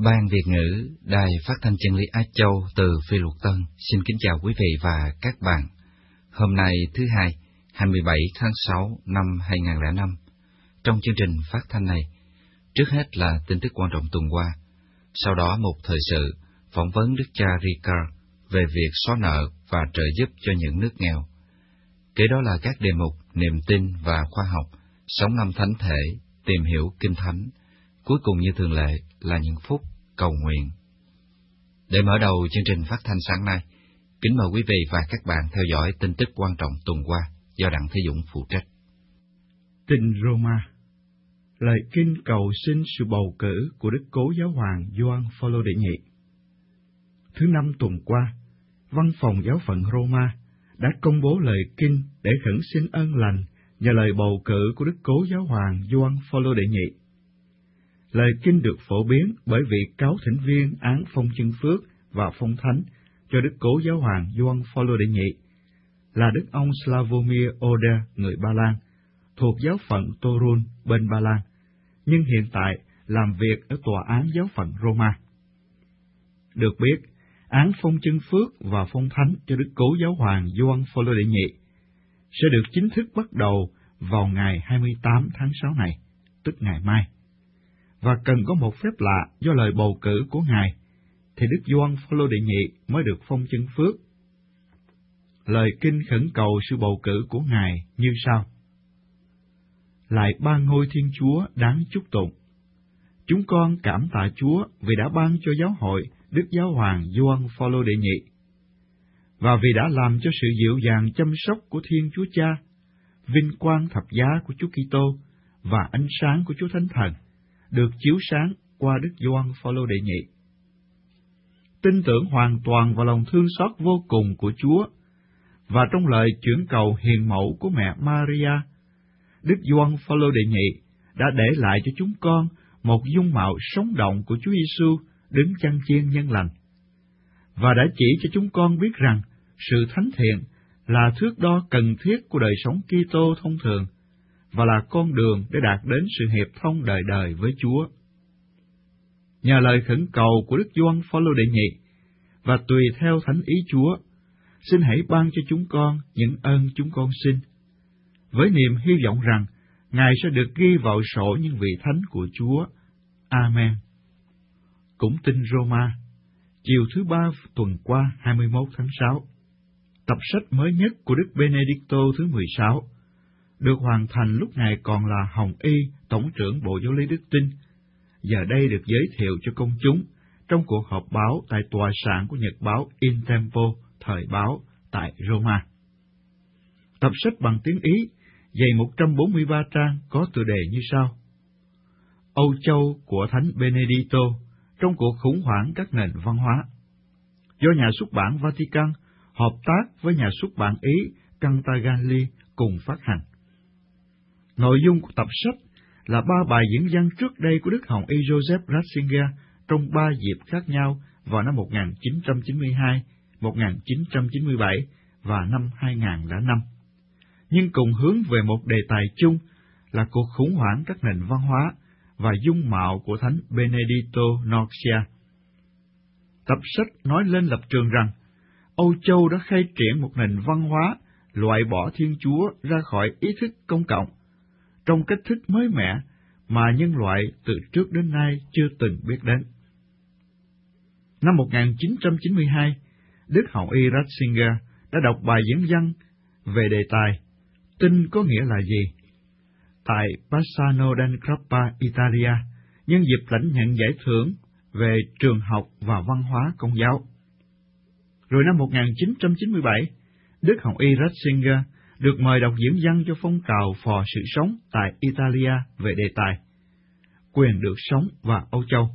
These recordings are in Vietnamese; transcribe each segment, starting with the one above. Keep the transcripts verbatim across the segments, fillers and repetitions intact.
Ban Việt ngữ, Đài Phát thanh Chân lý Á Châu từ Phi Luật Tân xin kính chào quý vị và các bạn. Hôm nay thứ hai, hai mươi bảy tháng sáu năm hai nghìn không trăm lẻ năm. Trong chương trình phát thanh này, trước hết là tin tức quan trọng tuần qua, sau đó một thời sự phỏng vấn Đức cha Ricard về việc xóa nợ và trợ giúp cho những nước nghèo. Kế đó là các đề mục niềm tin và khoa học, sống năm thánh thể, tìm hiểu Kinh Thánh. Cuối cùng như thường lệ là những phút cầu nguyện. Để mở đầu chương trình phát thanh sáng nay, kính mời quý vị và các bạn theo dõi tin tức quan trọng tuần qua do Đặng Thế Dũng phụ trách. Tin Roma. Lời kinh cầu xin sự bầu cử của Đức Cố Giáo hoàng Gioan Phaolô đệ nhị. Thứ năm tuần qua, Văn phòng Giáo phận Roma đã công bố lời kinh để khẩn xin ơn lành nhờ lời bầu cử của Đức Cố Giáo hoàng Gioan Phaolô đệ nhị. Lời kinh được phổ biến bởi vị cáo thỉnh viên án phong chân phước và phong thánh cho Đức Cố Giáo hoàng Gioan Phaolô đệ nhị là Đức ông Slavomir Oder người Ba Lan, thuộc giáo phận Torun bên Ba Lan, nhưng hiện tại làm việc ở tòa án giáo phận Roma. Được biết, án phong chân phước và phong thánh cho Đức Cố Giáo hoàng Gioan Phaolô đệ nhị sẽ được chính thức bắt đầu vào ngày hai mươi tám tháng sáu này, tức ngày mai. Và cần có một phép lạ do lời bầu cử của Ngài, thì Đức Gioan Phaolô đệ nhị mới được phong chân phước. Lời kinh khẩn cầu sự bầu cử của Ngài như sau: Lại ba ngôi Thiên Chúa đáng chúc tụng. Chúng con cảm tạ Chúa vì đã ban cho giáo hội Đức Giáo hoàng Gioan Phaolô đệ nhị, và vì đã làm cho sự dịu dàng chăm sóc của Thiên Chúa Cha, vinh quang thập giá của Chúa Kitô và ánh sáng của Chúa Thánh Thần được chiếu sáng qua Đức Gioan Phaolô đệ nhị. Tin tưởng hoàn toàn vào lòng thương xót vô cùng của Chúa, và trong lời chuyển cầu hiền mẫu của mẹ Maria, Đức Gioan Phaolô đệ nhị đã để lại cho chúng con một dung mạo sống động của Chúa Giêsu đứng chăn chiên nhân lành, và đã chỉ cho chúng con biết rằng sự thánh thiện là thước đo cần thiết của đời sống Kitô thông thường, và là con đường để đạt đến sự hiệp thông đời đời với Chúa. Nhờ lời khẩn cầu của Đức Gioan Phaolô đệ nhị, và tùy theo thánh ý Chúa, xin hãy ban cho chúng con những ơn chúng con xin, với niềm hy vọng rằng Ngài sẽ được ghi vào sổ những vị thánh của Chúa. Amen. Cũng tin Roma, chiều thứ ba tuần qua hai mươi mốt tháng sáu, tập sách mới nhất của Đức Benedicto thứ mười sáu, được hoàn thành lúc Ngài còn là Hồng Y, Tổng trưởng Bộ Giáo lý Đức Tin, giờ đây được giới thiệu cho công chúng trong cuộc họp báo tại tòa soạn của nhật báo In Tempo, thời báo tại Roma. Tập sách bằng tiếng Ý, dày một trăm bốn mươi ba trang, có tựa đề như sau: Âu Châu của Thánh Benedicto trong cuộc khủng hoảng các nền văn hóa, do nhà xuất bản Vatican hợp tác với nhà xuất bản Ý Cantagalli cùng phát hành. Nội dung của tập sách là ba bài diễn văn trước đây của Đức Hồng Y Joseph Ratzinger trong ba dịp khác nhau vào năm một nghìn chín trăm chín mươi hai, một nghìn chín trăm chín mươi bảy và năm hai nghìn không trăm lẻ năm, nhưng cùng hướng về một đề tài chung là cuộc khủng hoảng các nền văn hóa và dung mạo của Thánh Benedicto Nuncio. Tập sách nói lên lập trường rằng Âu Châu đã khai triển một nền văn hóa loại bỏ Thiên Chúa ra khỏi ý thức công cộng, trong cách thức mới mẻ mà nhân loại từ trước đến nay chưa từng biết đến. Năm một nghìn chín trăm chín mươi hai, Đức Hồng Y Ratzinger đã đọc bài diễn văn về đề tài Tin có nghĩa là gì tại Bassano del Grappa, Italia, nhân dịp lãnh nhận giải thưởng về trường học và văn hóa công giáo. Rồi năm một nghìn chín trăm chín mươi bảy, Đức Hồng Y Ratzinger được mời đọc diễn văn cho phong trào phò sự sống tại Italia về đề tài Quyền được sống và Âu Châu.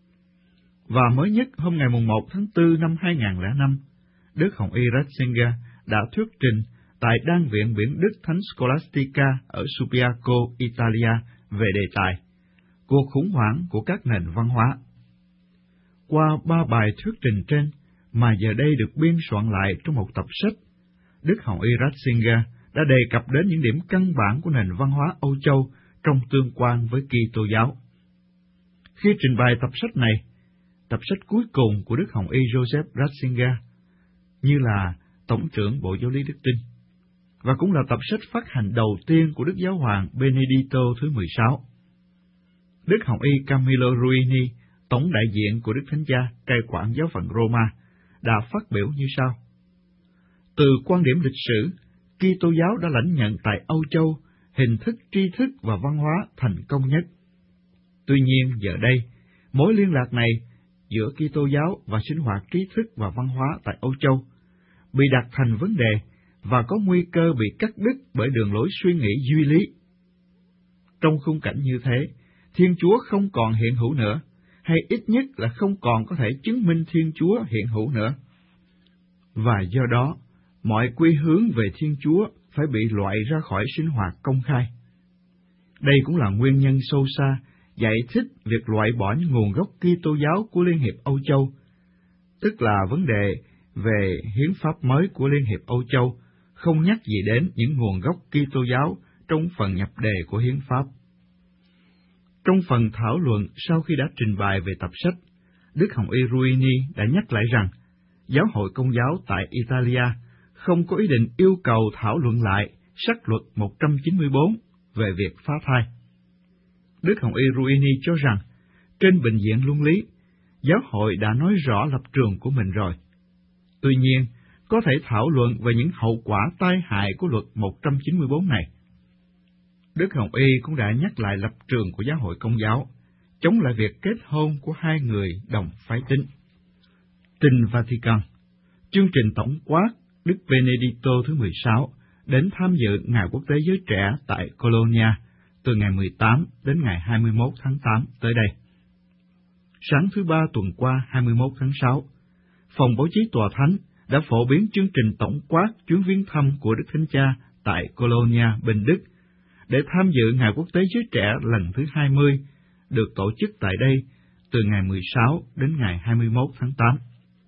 Và mới nhất hôm ngày một tháng tư năm hai nghìn không trăm lẻ năm, Đức Hồng Y Ratzinger đã thuyết trình tại Đan viện Biển Đức Thánh Scholastica ở Subiaco, Italia về đề tài Cuộc khủng hoảng của các nền văn hóa. Qua ba bài thuyết trình trên, mà giờ đây được biên soạn lại trong một tập sách, Đức Hồng Y Ratzinger đã đề cập đến những điểm căn bản của nền văn hóa Âu Châu trong tương quan với Kitô giáo. Khi trình bày tập sách này, tập sách cuối cùng của Đức Hồng Y Joseph Ratzinger, như là Tổng trưởng Bộ Giáo lý Đức Tin, và cũng là tập sách phát hành đầu tiên của Đức Giáo hoàng Benedicto thứ mười sáu. Đức Hồng Y Camillo Ruini, tổng đại diện của Đức Thánh Cha cai quản giáo phận Roma, đã phát biểu như sau: từ quan điểm lịch sử, Kitô giáo đã lãnh nhận tại Âu Châu hình thức tri thức và văn hóa thành công nhất. Tuy nhiên, giờ đây, mối liên lạc này giữa Kitô giáo và sinh hoạt trí thức và văn hóa tại Âu Châu bị đặt thành vấn đề và có nguy cơ bị cắt đứt bởi đường lối suy nghĩ duy lý. Trong khung cảnh như thế, Thiên Chúa không còn hiện hữu nữa, hay ít nhất là không còn có thể chứng minh Thiên Chúa hiện hữu nữa. Và do đó, mọi quy hướng về Thiên Chúa phải bị loại ra khỏi sinh hoạt công khai. Đây cũng là nguyên nhân sâu xa giải thích việc loại bỏ những nguồn gốc Kitô giáo của Liên hiệp Âu Châu, tức là vấn đề về hiến pháp mới của Liên hiệp Âu Châu không nhắc gì đến những nguồn gốc Kitô giáo trong phần nhập đề của hiến pháp. Trong phần thảo luận sau khi đã trình bày về tập sách, Đức Hồng Y Ruini đã nhắc lại rằng Giáo hội Công giáo tại Italia không có ý định yêu cầu thảo luận lại sách luật một trăm chín mươi bốn về việc phá thai. Đức Hồng Y Ruini cho rằng, trên bình diện luân lý, giáo hội đã nói rõ lập trường của mình rồi. Tuy nhiên, có thể thảo luận về những hậu quả tai hại của luật một trăm chín mươi bốn này. Đức Hồng Y cũng đã nhắc lại lập trường của giáo hội Công giáo, chống lại việc kết hôn của hai người đồng phái tính. Tin Vatican, chương trình tổng quát Đức Benedicto thứ mười sáu đến tham dự Ngày Quốc tế Giới Trẻ tại Colonia từ ngày mười tám đến ngày hai mươi mốt tháng tám tới đây. Sáng thứ Ba tuần qua hai mươi mốt tháng sáu, Phòng Báo chí Tòa Thánh đã phổ biến chương trình tổng quát chuyến viếng thăm của Đức Thánh Cha tại Colonia, Bình Đức, để tham dự Ngày Quốc tế Giới Trẻ lần thứ hai mươi, được tổ chức tại đây từ ngày mười sáu đến ngày hai mươi mốt tháng tám.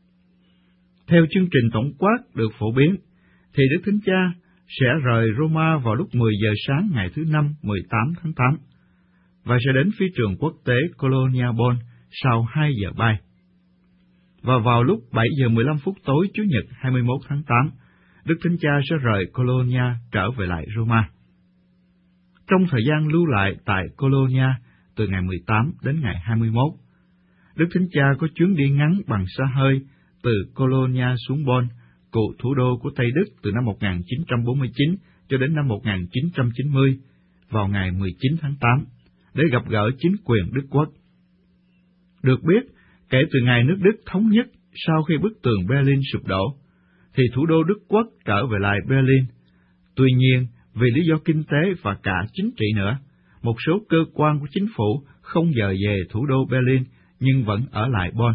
Theo chương trình tổng quát được phổ biến, thì Đức Thánh Cha sẽ rời Roma vào lúc mười giờ sáng ngày thứ Năm mười tám tháng tám, và sẽ đến phi trường quốc tế Colonia Bonn sau hai giờ bay. Và vào lúc bảy giờ mười lăm phút tối Chủ nhật hai mươi mốt tháng tám, Đức Thánh Cha sẽ rời Colonia trở về lại Roma. Trong thời gian lưu lại tại Colonia từ ngày mười tám đến ngày hai mươi mốt, Đức Thánh Cha có chuyến đi ngắn bằng xe hơi từ Colonia xuống Bonn, cựu thủ đô của Tây Đức từ năm một nghìn chín trăm bốn mươi chín cho đến năm một nghìn chín trăm chín mươi, vào ngày mười chín tháng tám, để gặp gỡ chính quyền Đức Quốc. Được biết, kể từ ngày nước Đức thống nhất sau khi bức tường Berlin sụp đổ, thì thủ đô Đức Quốc trở về lại Berlin. Tuy nhiên, vì lý do kinh tế và cả chính trị nữa, một số cơ quan của chính phủ không dời về thủ đô Berlin nhưng vẫn ở lại Bonn.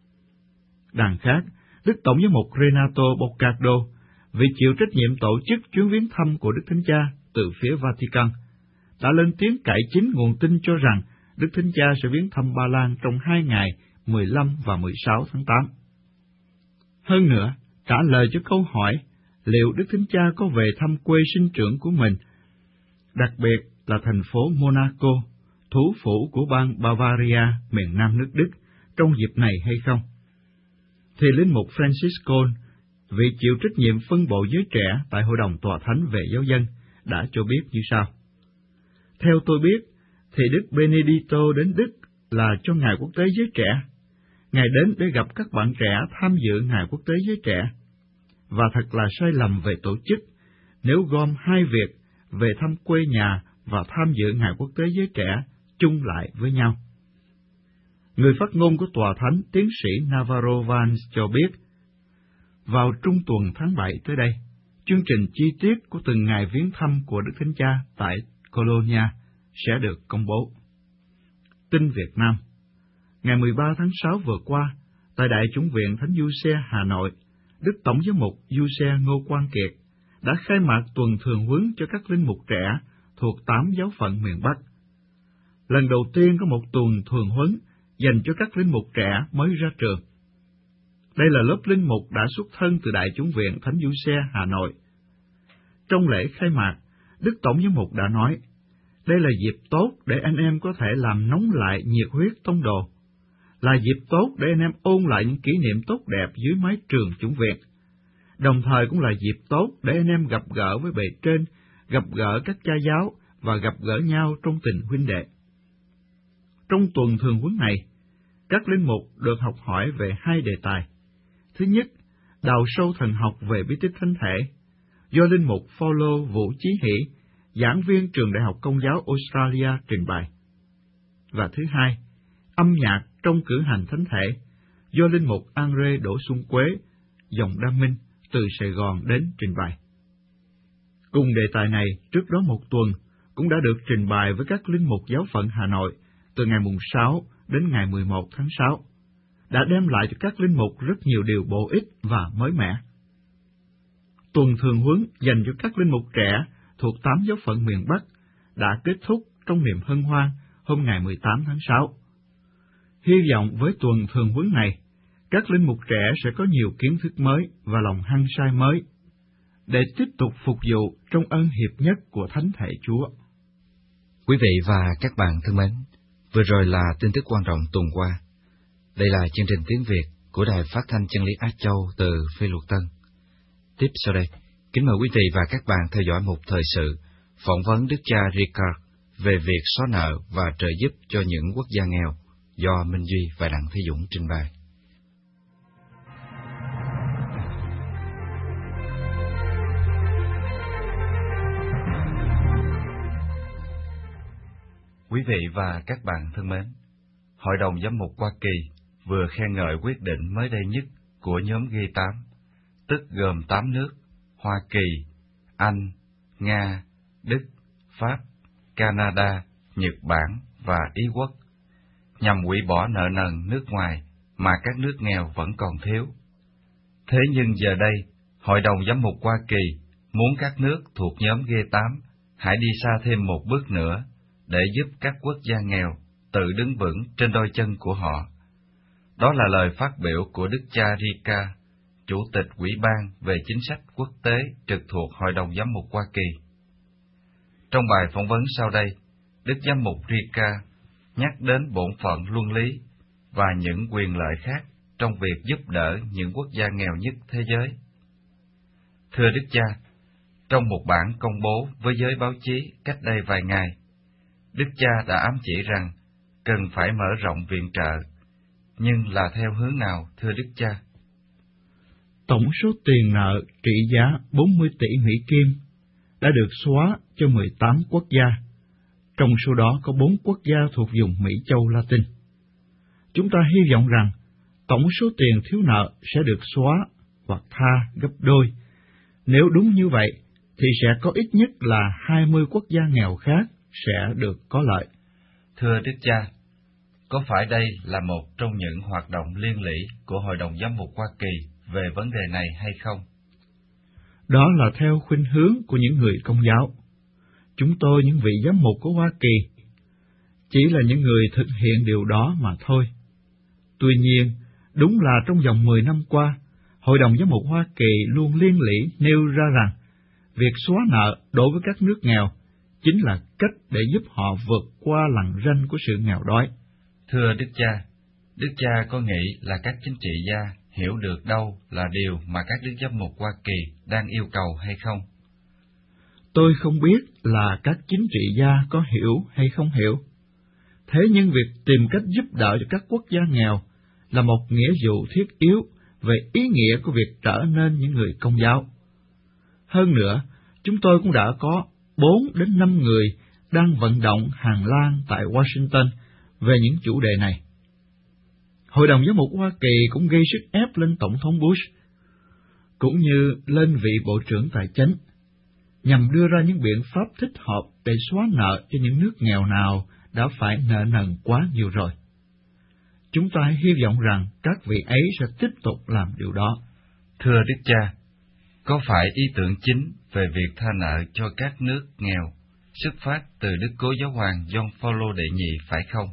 Đằng khác, Đức Tổng giám mục Renato Boccardo, vì chịu trách nhiệm tổ chức chuyến viếng thăm của Đức Thánh Cha từ phía Vatican, đã lên tiếng cải chính nguồn tin cho rằng Đức Thánh Cha sẽ viếng thăm Ba Lan trong hai ngày mười lăm và mười sáu tháng tám. Hơn nữa, trả lời cho câu hỏi liệu Đức Thánh Cha có về thăm quê sinh trưởng của mình, đặc biệt là thành phố Monaco, thủ phủ của bang Bavaria, miền Nam nước Đức, trong dịp này hay không, thì Linh mục Francisco, vị chịu trách nhiệm phân bộ giới trẻ tại Hội đồng Tòa Thánh về giáo dân, đã cho biết như sau. Theo tôi biết, thì Đức Benedicto đến Đức là cho Ngày Quốc tế Giới Trẻ. Ngài đến để gặp các bạn trẻ tham dự Ngày Quốc tế Giới Trẻ. Và thật là sai lầm về tổ chức nếu gom hai việc về thăm quê nhà và tham dự Ngày Quốc tế Giới Trẻ chung lại với nhau. Người phát ngôn của Tòa Thánh tiến sĩ Navarro Vance cho biết, vào trung tuần tháng bảy tới đây, chương trình chi tiết của từng ngày viếng thăm của Đức Thánh Cha tại Colonia sẽ được công bố. Tin Việt Nam. Ngày mười ba tháng sáu vừa qua, tại Đại chủng viện Thánh Giuse Hà Nội, Đức Tổng giám mục Giuse Ngô Quang Kiệt đã khai mạc tuần thường huấn cho các linh mục trẻ thuộc tám giáo phận miền Bắc. Lần đầu tiên có một tuần thường huấn dành cho các linh mục trẻ mới ra trường. Đây là lớp linh mục đã xuất thân từ Đại chủng viện Thánh Giuse Hà Nội. Trong lễ khai mạc, Đức Tổng giám mục đã nói, đây là dịp tốt để anh em có thể làm nóng lại nhiệt huyết tông đồ, là dịp tốt để anh em ôn lại những kỷ niệm tốt đẹp dưới mái trường chủng viện. Đồng thời cũng là dịp tốt để anh em gặp gỡ với bề trên, gặp gỡ các cha giáo và gặp gỡ nhau trong tình huynh đệ. Trong tuần thường huấn này, các linh mục được học hỏi về hai đề tài. Thứ nhất, đào sâu thần học về bí tích thánh thể, do linh mục Phaolô Vũ Chí Hỷ, giảng viên trường Đại học Công giáo Australia trình bày. Và thứ hai, âm nhạc trong cử hành thánh thể, do linh mục Andre Đỗ Xuân Quế, dòng Đam Minh, từ Sài Gòn đến trình bày. Cùng đề tài này, trước đó một tuần, cũng đã được trình bày với các linh mục giáo phận Hà Nội từ ngày mùng sáu đến ngày mười một tháng sáu, đã đem lại cho các linh mục rất nhiều điều bổ ích và mới mẻ. Tuần thường huấn dành cho các linh mục trẻ thuộc tám giáo phận miền Bắc đã kết thúc trong niềm hân hoan hôm ngày mười tám tháng sáu. Hy vọng với tuần thường huấn này, các linh mục trẻ sẽ có nhiều kiến thức mới và lòng hăng say mới, để tiếp tục phục vụ trong ân hiệp nhất của Thánh Thể Chúa. Quý vị và các bạn thân mến, vừa rồi là tin tức quan trọng tuần qua. Đây là chương trình tiếng Việt của Đài Phát thanh Chân lý Á Châu từ Phi Luật Tân. Tiếp sau đây, kính mời quý vị và các bạn theo dõi một thời sự phỏng vấn Đức cha Ricard về việc xóa nợ và trợ giúp cho những quốc gia nghèo do Minh Duy và Đặng Thế Dũng trình bày. Quý vị và các bạn thân mến, Hội đồng Giám mục Hoa Kỳ vừa khen ngợi quyết định mới đây nhất của nhóm G tám, tức gồm tám nước Hoa Kỳ, Anh, Nga, Đức, Pháp, Canada, Nhật Bản và Ý Quốc, nhằm hủy bỏ nợ nần nước ngoài mà các nước nghèo vẫn còn thiếu. Thế nhưng giờ đây, Hội đồng Giám mục Hoa Kỳ muốn các nước thuộc nhóm G tám hãy đi xa thêm một bước nữa để giúp các quốc gia nghèo tự đứng vững trên đôi chân của họ. Đó là lời phát biểu của Đức cha Ricard, Chủ tịch Ủy ban về chính sách quốc tế trực thuộc Hội đồng Giám mục Hoa Kỳ. Trong bài phỏng vấn sau đây, Đức Giám mục Ricard nhắc đến bổn phận luân lý và những quyền lợi khác trong việc giúp đỡ những quốc gia nghèo nhất thế giới. Thưa Đức cha, trong một bản công bố với giới báo chí cách đây vài ngày, Đức cha đã ám chỉ rằng cần phải mở rộng viện trợ, nhưng là theo hướng nào, thưa Đức cha? Tổng số tiền nợ trị giá bốn mươi tỷ Mỹ Kim đã được xóa cho mười tám quốc gia, trong số đó có bốn quốc gia thuộc vùng Mỹ Châu Latin. Chúng ta hy vọng rằng tổng số tiền thiếu nợ sẽ được xóa hoặc tha gấp đôi. Nếu đúng như vậy, thì sẽ có ít nhất là hai mươi quốc gia nghèo khác sẽ được có lợi. Thưa Đức cha, có phải đây là một trong những hoạt động liên lỉ của Hội đồng Giám mục Hoa Kỳ về vấn đề này hay không? Đó là theo khuynh hướng của những người Công giáo. Chúng tôi, những vị giám mục của Hoa Kỳ, chỉ là những người thực hiện điều đó mà thôi. Tuy nhiên, đúng là trong vòng mười năm qua, Hội đồng Giám mục Hoa Kỳ luôn liên lỉ nêu ra rằng việc xóa nợ đối với các nước nghèo chính là cách để giúp họ vượt qua lằn ranh của sự nghèo đói. Thưa Đức cha, Đức cha có nghĩ là các chính trị gia hiểu được đâu là điều mà các đức giám mục Hoa Kỳ đang yêu cầu hay không? Tôi không biết là các chính trị gia có hiểu hay không hiểu. Thế nhưng việc tìm cách giúp đỡ cho các quốc gia nghèo là một nghĩa vụ thiết yếu về ý nghĩa của việc trở nên những người Công giáo. Hơn nữa, chúng tôi cũng đã có bốn đến năm người đang vận động hàng lan tại Washington về những chủ đề này. Hội đồng Giám mục Hoa Kỳ cũng gây sức ép lên Tổng thống Bush, cũng như lên vị Bộ trưởng Tài chính, nhằm đưa ra những biện pháp thích hợp để xóa nợ cho những nước nghèo nào đã phải nợ nần quá nhiều rồi. Chúng ta hy vọng rằng các vị ấy sẽ tiếp tục làm điều đó. Thưa Đức cha, có phải ý tưởng chính về việc tha nợ cho các nước nghèo xuất phát từ Đức Cố Giáo hoàng Gioan Phaolô đệ nhị phải không?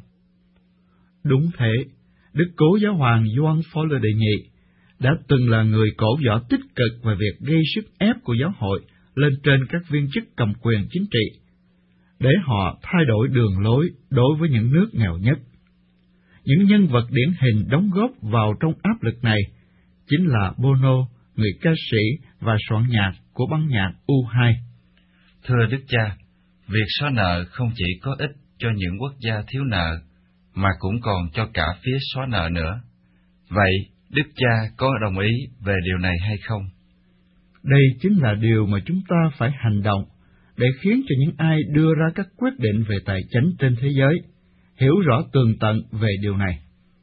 Đúng thế, Đức Cố Giáo hoàng Gioan Phaolô đệ nhị đã từng là người cổ võ tích cực về việc gây sức ép của giáo hội lên trên các viên chức cầm quyền chính trị, để họ thay đổi đường lối đối với những nước nghèo nhất. Những nhân vật điển hình đóng góp vào trong áp lực này chính là Bono, người ca sĩ và soạn nhạc của ban nhạc U hai. Thưa Đức Cha, việc xóa nợ không chỉ có ích cho những quốc gia thiếu nợ, mà cũng còn cho cả phía xóa nợ nữa. Vậy, Đức Cha có đồng ý về điều này hay không? Đây chính là điều mà chúng ta phải hành động để khiến cho những ai đưa ra các quyết định về tài chính trên thế giới hiểu rõ tường tận về điều này.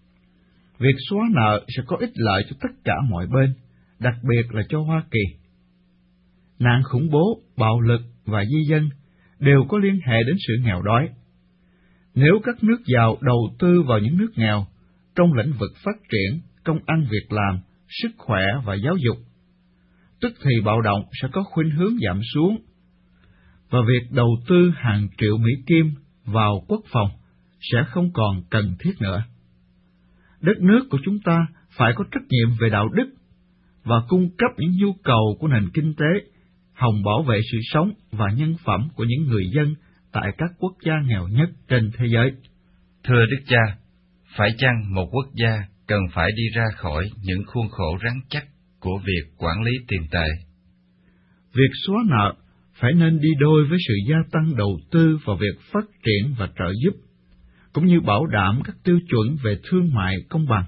Việc xóa nợ sẽ có ích lợi cho tất cả mọi bên, đặc biệt là cho Hoa Kỳ. Nạn khủng bố, bạo lực và di dân đều có liên hệ đến sự nghèo đói. Nếu các nước giàu đầu tư vào những nước nghèo trong lĩnh vực phát triển, công ăn việc làm, sức khỏe và giáo dục, tức thì bạo động sẽ có khuynh hướng giảm xuống, và việc đầu tư hàng triệu Mỹ Kim vào quốc phòng sẽ không còn cần thiết nữa. Đất nước của chúng ta phải có trách nhiệm về đạo đức và cung cấp những nhu cầu của nền kinh tế, hòng bảo vệ sự sống và nhân phẩm của những người dân tại các quốc gia nghèo nhất trên thế giới. Thưa Đức Cha, phải chăng một quốc gia cần phải đi ra khỏi những khuôn khổ rắn chắc của việc quản lý tiền tệ? Việc xóa nợ phải nên đi đôi với sự gia tăng đầu tư vào việc phát triển và trợ giúp, cũng như bảo đảm các tiêu chuẩn về thương mại công bằng,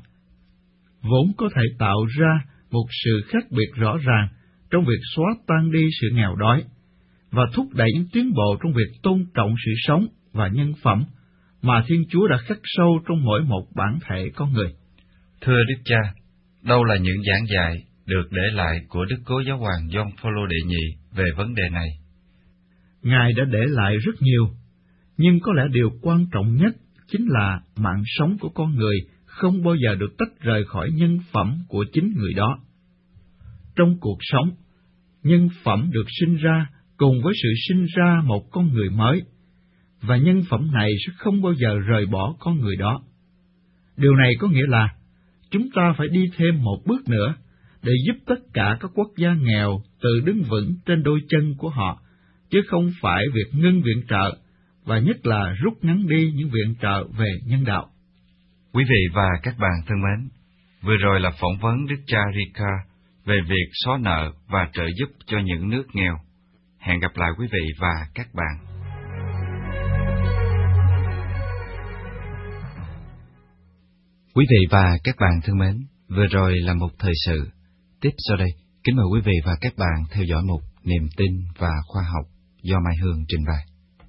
vốn có thể tạo ra một sự khác biệt rõ ràng trong việc xóa tan đi sự nghèo đói và thúc đẩy những tiến bộ trong việc tôn trọng sự sống và nhân phẩm mà Thiên Chúa đã khắc sâu trong mỗi một bản thể con người. Thưa Đức Cha, đâu là những giảng dạy được để lại của Đức Cố Giáo hoàng Gioan Phaolô đệ nhị về vấn đề này? Ngài đã để lại rất nhiều, nhưng có lẽ điều quan trọng nhất chính là mạng sống của con người không bao giờ được tách rời khỏi nhân phẩm của chính người đó. Trong cuộc sống, nhân phẩm được sinh ra cùng với sự sinh ra một con người mới, và nhân phẩm này sẽ không bao giờ rời bỏ con người đó. Điều này có nghĩa là chúng ta phải đi thêm một bước nữa để giúp tất cả các quốc gia nghèo tự đứng vững trên đôi chân của họ, chứ không phải việc ngưng viện trợ, và nhất là rút ngắn đi những viện trợ về nhân đạo. Quý vị và các bạn thân mến, vừa rồi là phỏng vấn Đức cha Ricard về việc xóa nợ và trợ giúp cho những nước nghèo. Hẹn gặp lại quý vị và các bạn. Quý vị và các bạn thân mến, vừa rồi là một thời sự. Tiếp sau đây, kính mời quý vị và các bạn theo dõi mục Niềm tin và khoa học do Mai Hương trình bày.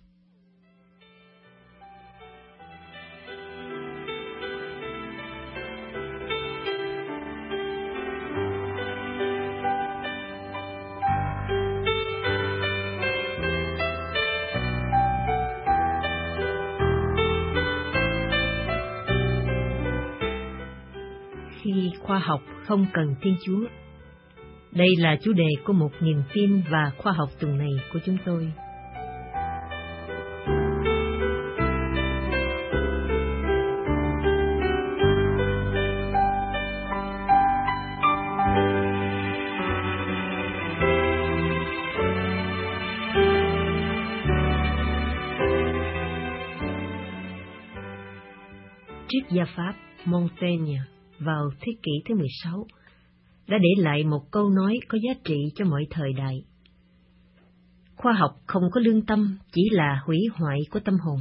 Khi khoa học không cần Thiên Chúa. Đây là chủ đề của một niềm tin và khoa học tuần này của chúng tôi. Triết gia Pháp Montaigne vào thế kỷ thứ mười sáu đã để lại một câu nói có giá trị cho mọi thời đại. Khoa học không có lương tâm chỉ là hủy hoại của tâm hồn.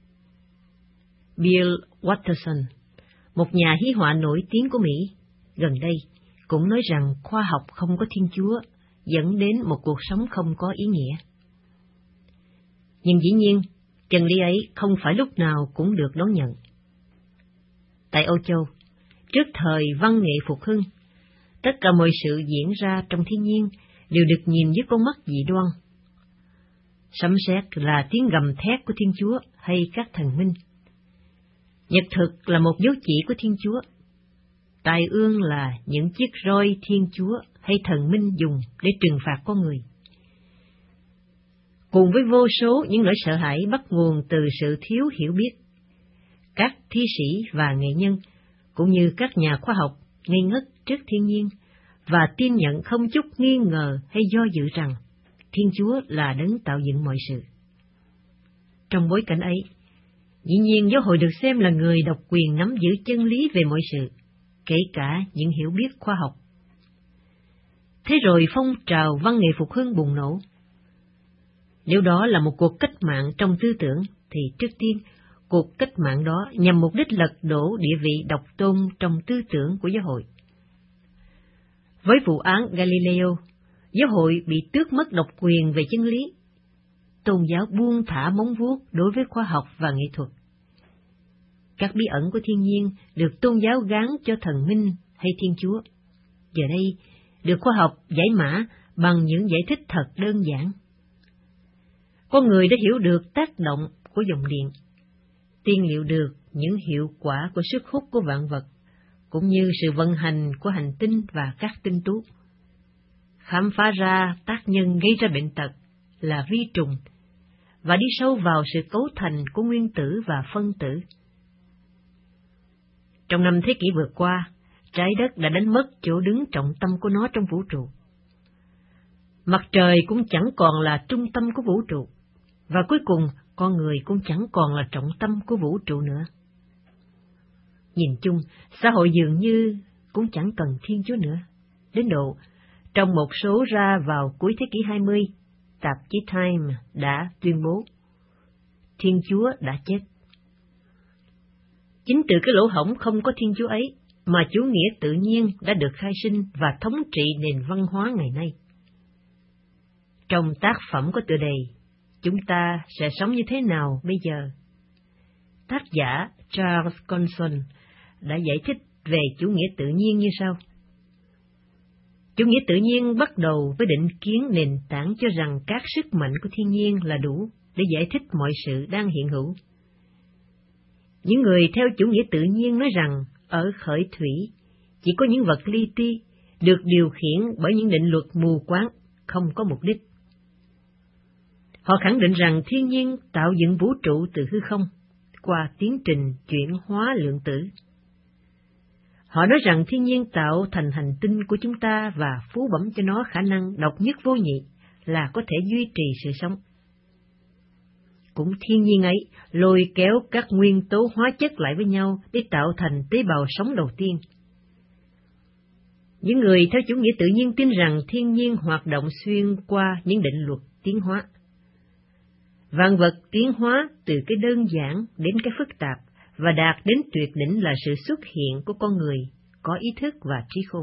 Bill Watterson, một nhà hí họa nổi tiếng của Mỹ, gần đây cũng nói rằng khoa học không có Thiên Chúa dẫn đến một cuộc sống không có ý nghĩa. Nhưng dĩ nhiên, chân lý ấy không phải lúc nào cũng được đón nhận. Tại Âu Châu, trước thời văn nghệ phục hưng, tất cả mọi sự diễn ra trong thiên nhiên đều được nhìn với con mắt dị đoan. Sấm sét là tiếng gầm thét của Thiên Chúa hay các thần minh. Nhật thực là một dấu chỉ của Thiên Chúa. Tai ương là những chiếc roi Thiên Chúa hay thần minh dùng để trừng phạt con người. Cùng với vô số những nỗi sợ hãi bắt nguồn từ sự thiếu hiểu biết, các thi sĩ và nghệ nhân, cũng như các nhà khoa học ngây ngất trước thiên nhiên và tin nhận không chút nghi ngờ hay do dự rằng Thiên Chúa là đấng tạo dựng mọi sự. Trong bối cảnh ấy, Dĩ nhiên giáo hội được xem là người độc quyền nắm giữ chân lý về mọi sự, kể cả những hiểu biết khoa học. Thế rồi phong trào văn nghệ phục hưng bùng nổ. Nếu đó là một cuộc cách mạng trong tư tưởng, thì trước tiên, cuộc cách mạng đó nhằm mục đích lật đổ địa vị độc tôn trong tư tưởng của giáo hội. Với vụ án Galileo, giáo hội bị tước mất độc quyền về chân lý. Tôn giáo buông thả móng vuốt đối với khoa học và nghệ thuật. Các bí ẩn của thiên nhiên được tôn giáo gán cho thần minh hay Thiên Chúa, giờ đây được khoa học giải mã bằng những giải thích thật đơn giản. Con người đã hiểu được tác động của dòng điện, tiên liệu được những hiệu quả của sức hút của vạn vật, cũng như sự vận hành của hành tinh và các tinh tú. Khám phá ra tác nhân gây ra bệnh tật là vi trùng, và đi sâu vào sự cấu thành của nguyên tử và phân tử. Trong năm thế kỷ vừa qua, trái đất đã đánh mất chỗ đứng trọng tâm của nó trong vũ trụ. Mặt trời cũng chẳng còn là trung tâm của vũ trụ, và cuối cùng con người cũng chẳng còn là trọng tâm của vũ trụ nữa. Nhìn chung, xã hội dường như cũng chẳng cần Thiên Chúa nữa, đến độ trong một số ra vào cuối thế kỷ hai mươi, tạp chí Time đã tuyên bố Thiên Chúa đã chết. Chính từ cái lỗ hổng không có Thiên Chúa ấy mà chủ nghĩa tự nhiên đã được khai sinh và thống trị nền văn hóa ngày nay. Trong tác phẩm có tựa đề Chúng ta sẽ sống như thế nào bây giờ? Tác giả Charles Colson đã giải thích về chủ nghĩa tự nhiên như sau. Chủ nghĩa tự nhiên bắt đầu với định kiến nền tảng cho rằng các sức mạnh của thiên nhiên là đủ để giải thích mọi sự đang hiện hữu. Những người theo chủ nghĩa tự nhiên nói rằng ở khởi thủy chỉ có những vật li ti được điều khiển bởi những định luật mù quáng, không có mục đích. Họ khẳng định rằng thiên nhiên tạo dựng vũ trụ từ hư không qua tiến trình chuyển hóa lượng tử. Họ nói rằng thiên nhiên tạo thành hành tinh của chúng ta và phú bẩm cho nó khả năng độc nhất vô nhị là có thể duy trì sự sống. Cũng thiên nhiên ấy lôi kéo các nguyên tố hóa chất lại với nhau để tạo thành tế bào sống đầu tiên. Những người theo chủ nghĩa tự nhiên tin rằng thiên nhiên hoạt động xuyên qua những định luật tiến hóa. Vạn vật tiến hóa từ cái đơn giản đến cái phức tạp và đạt đến tuyệt đỉnh là sự xuất hiện của con người có ý thức và trí khôn.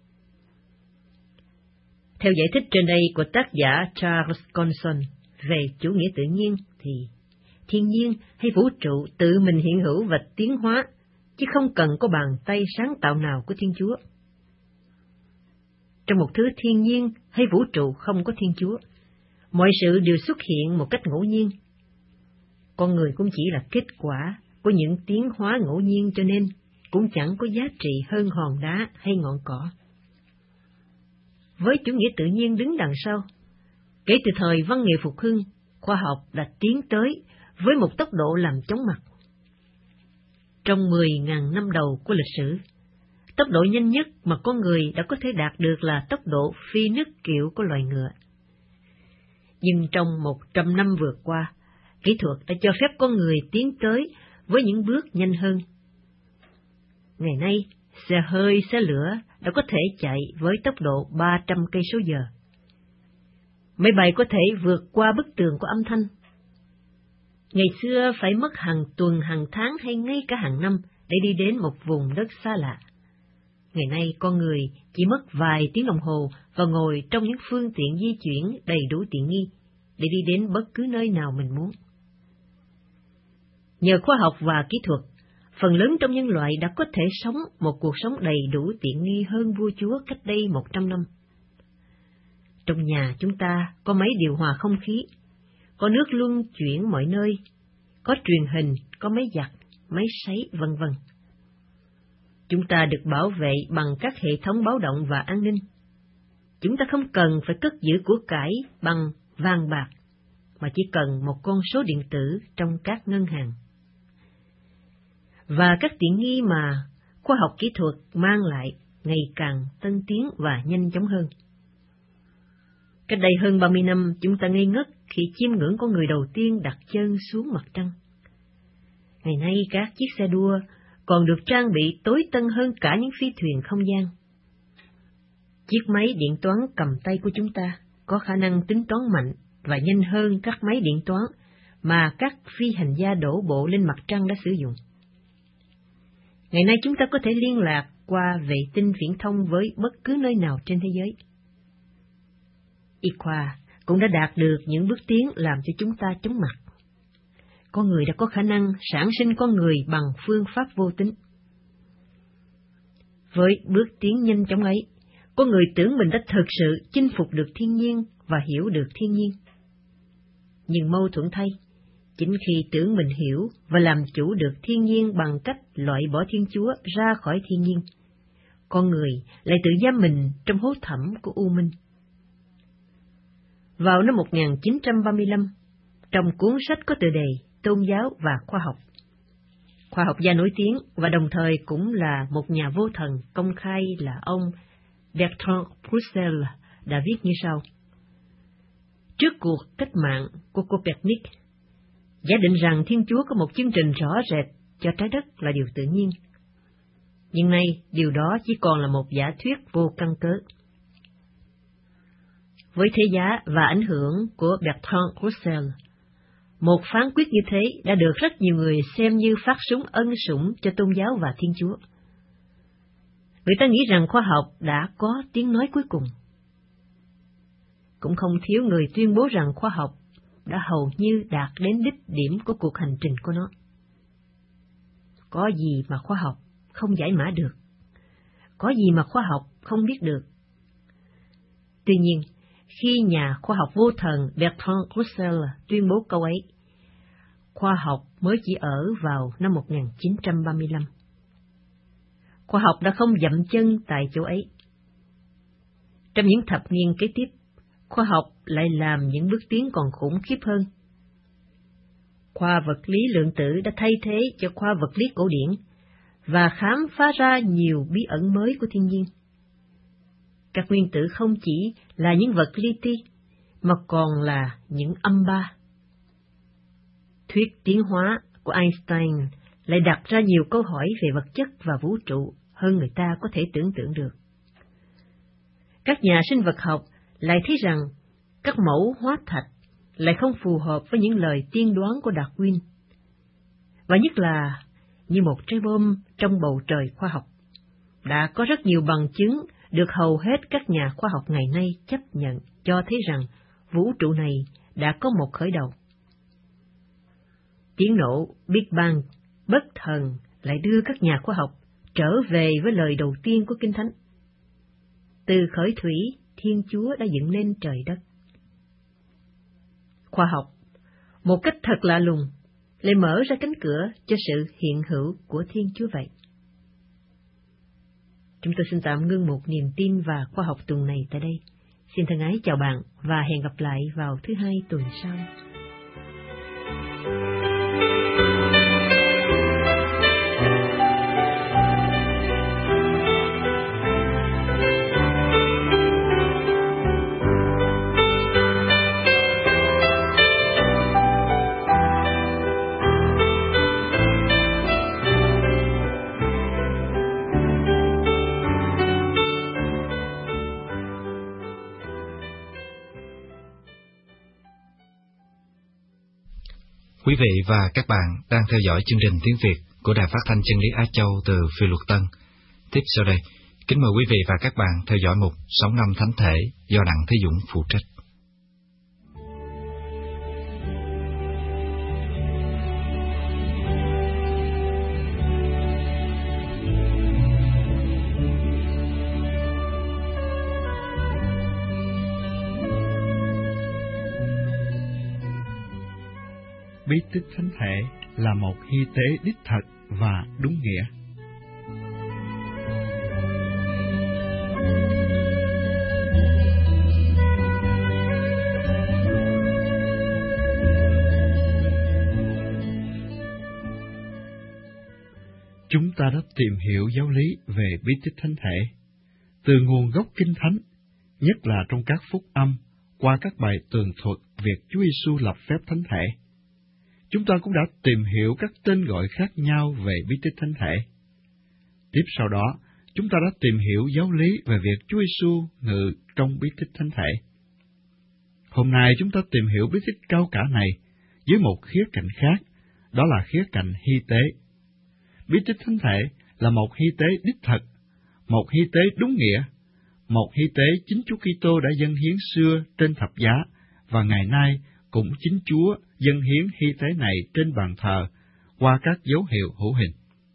Theo giải thích trên đây của tác giả Charles Colson về chủ nghĩa tự nhiên thì thiên nhiên hay vũ trụ tự mình hiện hữu và tiến hóa, chứ không cần có bàn tay sáng tạo nào của Thiên Chúa. Trong một thứ thiên nhiên hay vũ trụ không có Thiên Chúa, mọi sự đều xuất hiện một cách ngẫu nhiên. Con người cũng chỉ là kết quả của những tiến hóa ngẫu nhiên, cho nên cũng chẳng có giá trị hơn hòn đá hay ngọn cỏ. Với chủ nghĩa tự nhiên đứng đằng sau, kể từ thời văn nghệ phục hưng, khoa học đã tiến tới với một tốc độ làm chóng mặt. Trong mười nghìn năm đầu của lịch sử, tốc độ nhanh nhất mà con người đã có thể đạt được là tốc độ phi nước kiệu của loài ngựa. Nhưng trong một trăm năm vừa qua, kỹ thuật đã cho phép con người tiến tới với những bước nhanh hơn. Ngày nay, xe hơi, xe lửa đã có thể chạy với tốc độ ba trăm cây số giờ. Máy bay có thể vượt qua bức tường của âm thanh. Ngày xưa phải mất hàng tuần, hàng tháng hay ngay cả hàng năm để đi đến một vùng đất xa lạ. Ngày nay con người chỉ mất vài tiếng đồng hồ và ngồi trong những phương tiện di chuyển đầy đủ tiện nghi để đi đến bất cứ nơi nào mình muốn. Nhờ khoa học và kỹ thuật, phần lớn trong nhân loại đã có thể sống một cuộc sống đầy đủ tiện nghi hơn vua chúa cách đây một trăm năm. Trong nhà chúng ta có máy điều hòa không khí, có nước luân chuyển mọi nơi, có truyền hình, có máy giặt, máy sấy, vân vân. Chúng ta được bảo vệ bằng các hệ thống báo động và an ninh. Chúng ta không cần phải cất giữ của cải bằng vàng bạc, mà chỉ cần một con số điện tử trong các ngân hàng. Và các tiện nghi mà khoa học kỹ thuật mang lại ngày càng tân tiến và nhanh chóng hơn. Cách đây hơn ba mươi năm, chúng ta ngây ngất khi chiêm ngưỡng con người đầu tiên đặt chân xuống mặt trăng. Ngày nay các chiếc xe đua còn được trang bị tối tân hơn cả những phi thuyền không gian. Chiếc máy điện toán cầm tay của chúng ta có khả năng tính toán mạnh và nhanh hơn các máy điện toán mà các phi hành gia đổ bộ lên mặt trăng đã sử dụng. Ngày nay chúng ta có thể liên lạc qua vệ tinh viễn thông với bất cứ nơi nào trên thế giới. Y khoa cũng đã đạt được những bước tiến làm cho chúng ta chóng mặt. Con người đã có khả năng sản sinh con người bằng phương pháp vô tính. Với bước tiến nhanh chóng ấy, con người tưởng mình đã thực sự chinh phục được thiên nhiên và hiểu được thiên nhiên. Nhưng mâu thuẫn thay, chính khi tưởng mình hiểu và làm chủ được thiên nhiên bằng cách loại bỏ Thiên Chúa ra khỏi thiên nhiên, con người lại tự giam mình trong hố thẳm của u minh. Vào năm một nghìn chín trăm ba mươi lăm, trong cuốn sách có tựa đề Tôn giáo và khoa học, khoa học gia nổi tiếng và đồng thời cũng là một nhà vô thần công khai là ông Bertrand Russell đã viết như sau. Trước cuộc cách mạng của Copernic, giả định rằng Thiên Chúa có một chương trình rõ rệt cho trái đất là điều tự nhiên. Nhưng nay, điều đó chỉ còn là một giả thuyết vô căn cứ. Với thế giá và ảnh hưởng của Bertrand Russell, một phán quyết như thế đã được rất nhiều người xem như phát súng ân sủng cho tôn giáo và Thiên Chúa. Người ta nghĩ rằng khoa học đã có tiếng nói cuối cùng. Cũng không thiếu người tuyên bố rằng khoa học đã hầu như đạt đến đích điểm của cuộc hành trình của nó. Có gì mà khoa học không giải mã được? Có gì mà khoa học không biết được? Tuy nhiên, khi nhà khoa học vô thần Bertrand Russell tuyên bố câu ấy, khoa học mới chỉ ở vào năm một nghìn chín trăm ba mươi lăm. Khoa học đã không dậm chân tại chỗ ấy. Trong những thập niên kế tiếp, khoa học lại làm những bước tiến còn khủng khiếp hơn. Khoa vật lý lượng tử đã thay thế cho khoa vật lý cổ điển và khám phá ra nhiều bí ẩn mới của thiên nhiên. Các nguyên tử không chỉ là những vật li ti, mà còn là những âm ba. Thuyết tiến hóa của Einstein lại đặt ra nhiều câu hỏi về vật chất và vũ trụ hơn người ta có thể tưởng tượng được. Các nhà sinh vật học lại thấy rằng các mẫu hóa thạch lại không phù hợp với những lời tiên đoán của Darwin, và nhất là như một trái bom trong bầu trời khoa học. Đã có rất nhiều bằng chứng được hầu hết các nhà khoa học ngày nay chấp nhận cho thấy rằng vũ trụ này đã có một khởi đầu. Tiếng nổ Big Bang bất thần lại đưa các nhà khoa học trở về với lời đầu tiên của Kinh Thánh. Từ khởi thủy, Thiên Chúa đã dựng nên trời đất. Khoa học, một cách thật lạ lùng, lại mở ra cánh cửa cho sự hiện hữu của Thiên Chúa vậy. Chúng tôi xin tạm ngưng một niềm tin và khoa học tuần này tại đây. Xin thân ái chào bạn và hẹn gặp lại vào thứ hai tuần sau. Quý vị và các bạn đang theo dõi chương trình tiếng Việt của Đài Phát thanh Chân lý Á Châu từ Phi Luật Tân. Tiếp sau đây, kính mời quý vị và các bạn theo dõi mục Sống năm Thánh Thể do Đặng Thế Dũng phụ trách. Bí tích thánh thể là một hy tế đích thật và đúng nghĩa. Chúng ta đã tìm hiểu giáo lý về bí tích thánh thể từ nguồn gốc Kinh Thánh, nhất là trong các phúc âm, qua các bài tường thuật việc Chúa Giêsu lập phép thánh thể. chúng ta cũng đã tìm hiểu các tên gọi khác nhau về bí tích thánh thể. Tiếp sau đó, chúng ta đã tìm hiểu giáo lý về việc Chúa Giêsu ngự trong bí tích thánh thể. Hôm nay chúng ta tìm hiểu bí tích cao cả này dưới một khía cạnh khác, đó là khía cạnh hy tế. Bí tích thánh thể là một hy tế đích thực, một hy tế đúng nghĩa, một hy tế chính Chúa Kitô đã dâng hiến xưa trên thập giá, và ngày nay cũng chính Chúa dâng hiến hy tế này trên bàn thờ qua các dấu hiệu hữu hình.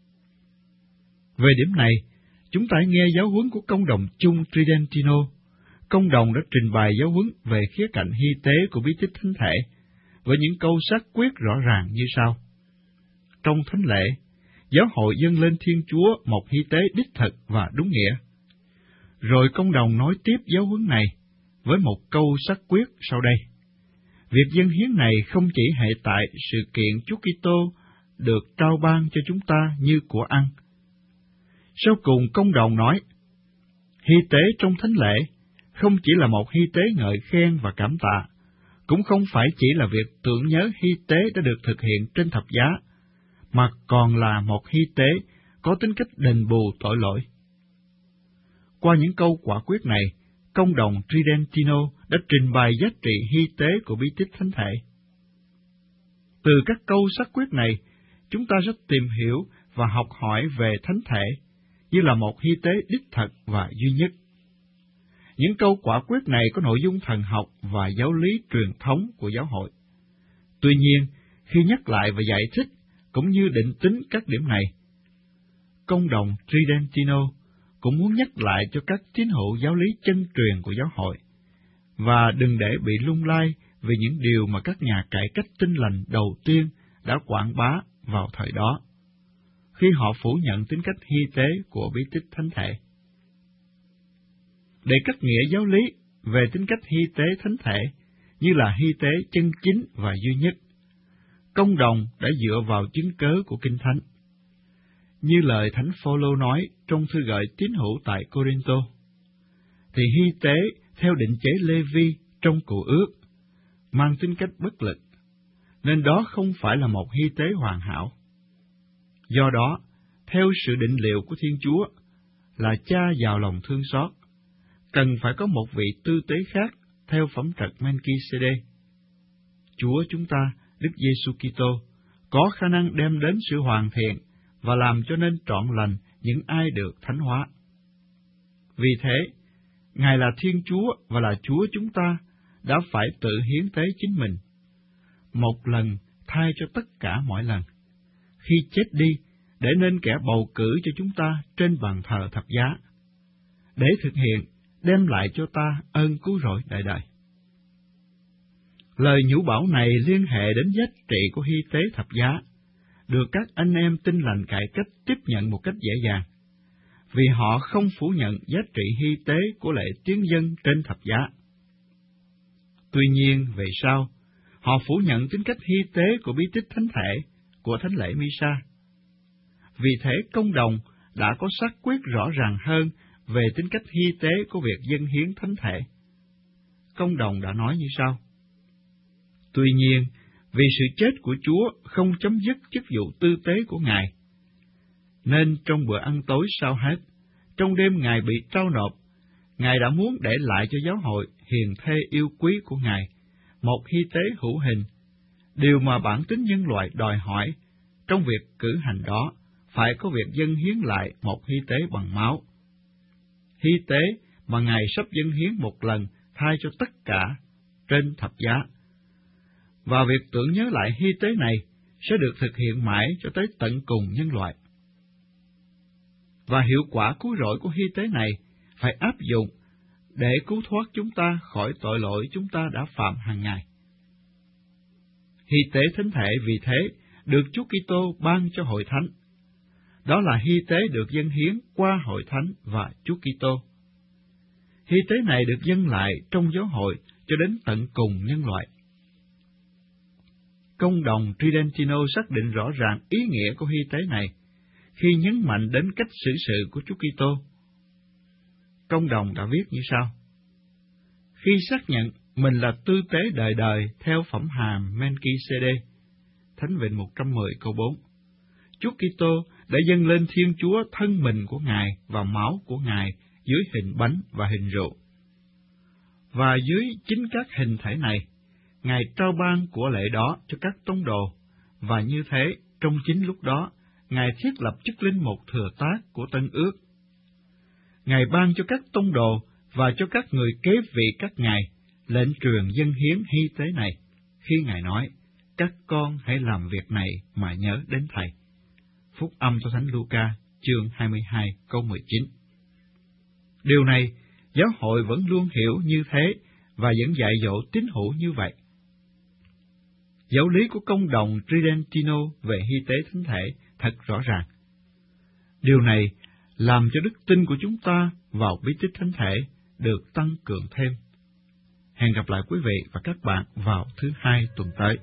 Về điểm này, chúng ta nghe giáo huấn của công đồng chung Tridentino. Công đồng đã trình bày giáo huấn về khía cạnh hy tế của bí tích thánh thể, với những câu xác quyết rõ ràng như sau. Trong thánh lễ, giáo hội dâng lên Thiên Chúa một hy tế đích thực và đúng nghĩa. Rồi công đồng nói tiếp giáo huấn này với một câu xác quyết sau đây. Việc dâng hiến này không chỉ hệ tại sự kiện Chúa Kitô được trao ban cho chúng ta như của ăn. Sau cùng công đồng nói, hy tế trong thánh lễ không chỉ là một hy tế ngợi khen và cảm tạ, cũng không phải chỉ là việc tưởng nhớ hy tế đã được thực hiện trên thập giá, mà còn là một hy tế có tính cách đền bù tội lỗi. Qua những câu quả quyết này, công đồng Tridentino đã trình bày giá trị hy tế của bí tích thánh thể. Từ các câu xác quyết này, chúng ta sẽ tìm hiểu và học hỏi về thánh thể như là một hy tế đích thực và duy nhất. Những câu quả quyết này có nội dung thần học và giáo lý truyền thống của giáo hội. Tuy nhiên, khi nhắc lại và giải thích cũng như định tính các điểm này, công đồng Tridentino cũng muốn nhắc lại cho các tín hữu giáo lý chân truyền của giáo hội, và đừng để bị lung lay vì những điều mà các nhà cải cách Tin Lành đầu tiên đã quảng bá vào thời đó, khi họ phủ nhận tính cách hy tế của bí tích thánh thể. Để cắt nghĩa giáo lý về tính cách hy tế thánh thể như là hy tế chân chính và duy nhất, công đồng đã dựa vào chứng cớ của Kinh Thánh. Như lời Thánh Phôlô nói trong thư gửi tín hữu tại Cô-rinh-tô, thì hy tế theo định chế Lê-vi trong Cựu Ước mang tính cách bất lực, nên đó không phải là một hy tế hoàn hảo. Do đó, theo sự định liệu của Thiên Chúa là Cha giàu lòng thương xót, cần phải có một vị tư tế khác theo phẩm trật Men-ki-sê-đê. Chúa chúng ta, Đức Giêsu Kitô, có khả năng đem đến sự hoàn thiện và làm cho nên trọn lành những ai được thánh hóa. Vì thế, Ngài là Thiên Chúa và là Chúa chúng ta đã phải tự hiến tế chính mình, một lần thay cho tất cả mọi lần, khi chết đi để nên kẻ bầu cử cho chúng ta trên bàn thờ thập giá, để thực hiện đem lại cho ta ơn cứu rỗi đời đời. Lời nhũ bảo này liên hệ đến giá trị của hy tế thập giá, được các anh em Tin Lành cải cách tiếp nhận một cách dễ dàng, vì họ không phủ nhận giá trị hy tế của lễ tiến dân trên thập giá. Tuy nhiên, về sau, họ phủ nhận tính cách hy tế của bí tích thánh thể của thánh lễ Mi-sa. Vì thế, công đồng đã có xác quyết rõ ràng hơn về tính cách hy tế của việc dâng hiến thánh thể. Công đồng đã nói như sau: Tuy nhiên, vì sự chết của Chúa không chấm dứt chức vụ tư tế của Ngài, nên trong bữa ăn tối sau hết, trong đêm Ngài bị trao nộp, Ngài đã muốn để lại cho giáo hội hiền thê yêu quý của Ngài một hy tế hữu hình, điều mà bản tính nhân loại đòi hỏi. Trong việc cử hành đó, phải có việc dâng hiến lại một hy tế bằng máu. Hy tế mà Ngài sắp dâng hiến một lần thay cho tất cả trên thập giá. Và việc tưởng nhớ lại hy tế này sẽ được thực hiện mãi cho tới tận cùng nhân loại. Và hiệu quả cứu rỗi của hy tế này phải áp dụng để cứu thoát chúng ta khỏi tội lỗi chúng ta đã phạm hàng ngày. Hy tế thánh thể vì thế được Chúa Kitô ban cho hội thánh. Đó là hy tế được dâng hiến qua hội thánh và Chúa Kitô. Hy tế này được dâng lại trong giáo hội cho đến tận cùng nhân loại. Công đồng Tridentino xác định rõ ràng ý nghĩa của hy tế này khi nhấn mạnh đến cách xử sự của Chúa Kitô. Công đồng đã viết như sau: Khi xác nhận mình là tư tế đời đời theo phẩm hàm Men-ki-sê-đê, Thánh Vịnh một trăm mười câu bốn. Chúa Kitô đã dâng lên Thiên Chúa thân mình của Ngài và máu của Ngài dưới hình bánh và hình rượu. Và dưới chính các hình thể này, Ngài trao ban của lễ đó cho các tông đồ, và như thế, trong chính lúc đó, Ngài thiết lập chức linh mục thừa tác của Tân Ước. Ngài ban cho các tông đồ và cho các người kế vị các ngài lệnh truyền dâng hiến hy tế này, khi Ngài nói, các con hãy làm việc này mà nhớ đến Thầy. Phúc âm cho Thánh Luca, chương hai mươi hai, câu mười chín. Điều này, giáo hội vẫn luôn hiểu như thế và vẫn dạy dỗ tín hữu như vậy. Giáo lý của công đồng Tridentino về hy tế thánh thể thật rõ ràng. Điều này làm cho đức tin của chúng ta vào bí tích thánh thể được tăng cường thêm. Hẹn gặp lại quý vị và các bạn vào thứ hai tuần tới.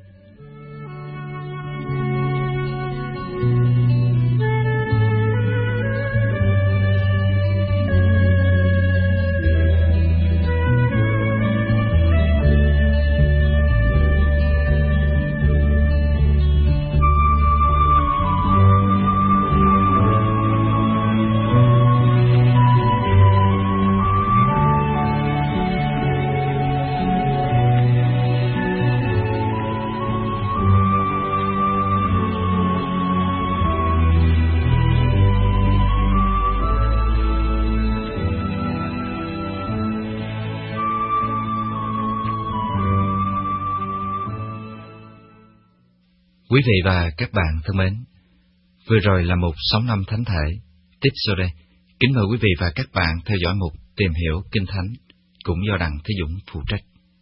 Quý vị và các bạn thân mến, vừa rồi là một sáu năm thánh thể. Tiếp sau đây, kính mời quý vị và các bạn theo dõi mục Tìm hiểu Kinh Thánh, cũng do Đặng Thế Dũng phụ trách.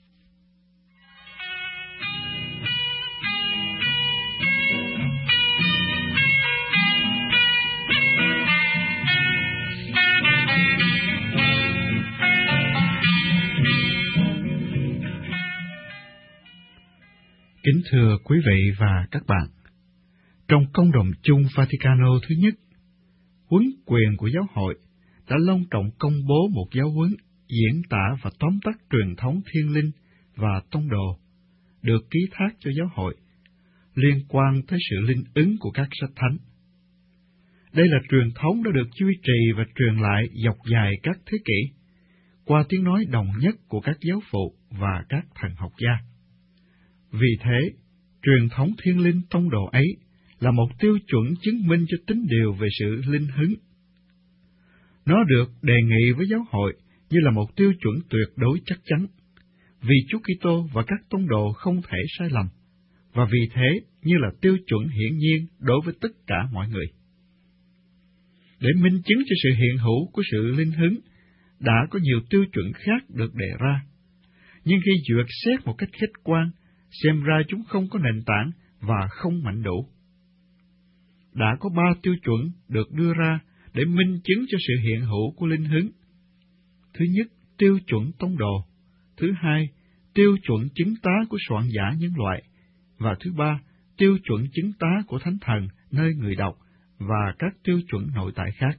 Kính thưa quý vị và các bạn, trong công đồng chung Vaticano thứ nhất, huấn quyền của giáo hội đã long trọng công bố một giáo huấn diễn tả và tóm tắt truyền thống thiên linh và tông đồ, được ký thác cho giáo hội, liên quan tới sự linh ứng của các sách thánh. Đây là truyền thống đã được duy trì và truyền lại dọc dài các thế kỷ, qua tiếng nói đồng nhất của các giáo phụ và các thần học gia. Vì thế, truyền thống thiên linh tông đồ ấy là một tiêu chuẩn chứng minh cho tính điều về sự linh hứng. Nó được đề nghị với giáo hội như là một tiêu chuẩn tuyệt đối chắc chắn, vì Chúa Kitô và các tông đồ không thể sai lầm, và vì thế như là tiêu chuẩn hiển nhiên đối với tất cả mọi người. Để minh chứng cho sự hiện hữu của sự linh hứng, đã có nhiều tiêu chuẩn khác được đề ra, nhưng khi duyệt xét một cách khách quan, xem ra chúng không có nền tảng và không mạnh đủ. Đã có ba tiêu chuẩn được đưa ra để minh chứng cho sự hiện hữu của linh hứng. Thứ nhất, tiêu chuẩn tông đồ. Thứ hai, tiêu chuẩn chứng tá của soạn giả nhân loại. Và thứ ba, tiêu chuẩn chứng tá của thánh thần nơi người đọc và các tiêu chuẩn nội tại khác.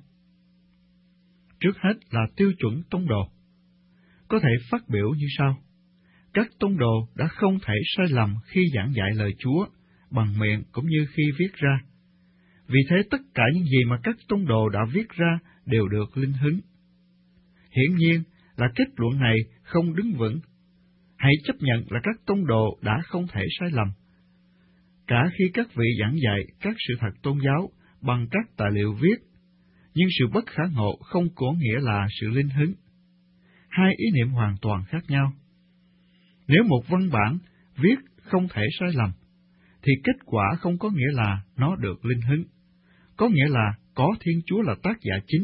Trước hết là tiêu chuẩn tông đồ. Có thể phát biểu như sau. Các tông đồ đã không thể sai lầm khi giảng dạy lời Chúa, bằng miệng cũng như khi viết ra. Vì thế tất cả những gì mà các tông đồ đã viết ra đều được linh hứng. Hiển nhiên là kết luận này không đứng vững. Hãy chấp nhận là các tông đồ đã không thể sai lầm. Cả khi các vị giảng dạy các sự thật tôn giáo bằng các tài liệu viết, nhưng sự bất khả ngộ không có nghĩa là sự linh hứng. Hai ý niệm hoàn toàn khác nhau. Nếu một văn bản viết không thể sai lầm, thì kết quả không có nghĩa là nó được linh hứng, có nghĩa là có Thiên Chúa là tác giả chính.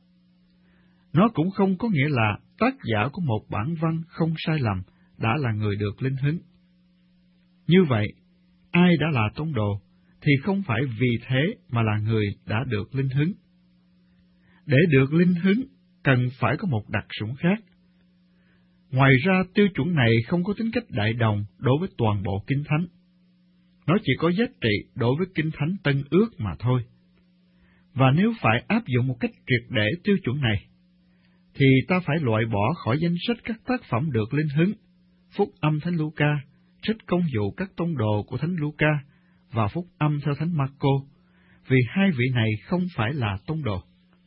Nó cũng không có nghĩa là tác giả của một bản văn không sai lầm đã là người được linh hứng. Như vậy, ai đã là tông đồ thì không phải vì thế mà là người đã được linh hứng. Để được linh hứng, cần phải có một đặc sủng khác. Ngoài ra, tiêu chuẩn này không có tính cách đại đồng đối với toàn bộ Kinh Thánh. Nó chỉ có giá trị đối với Kinh Thánh Tân Ước mà thôi. Và nếu phải áp dụng một cách triệt để tiêu chuẩn này, thì ta phải loại bỏ khỏi danh sách các tác phẩm được linh hứng, Phúc âm Thánh Luca, sách công vụ các tông đồ của Thánh Luca và Phúc Âm theo Thánh Marco, vì hai vị này không phải là tông đồ.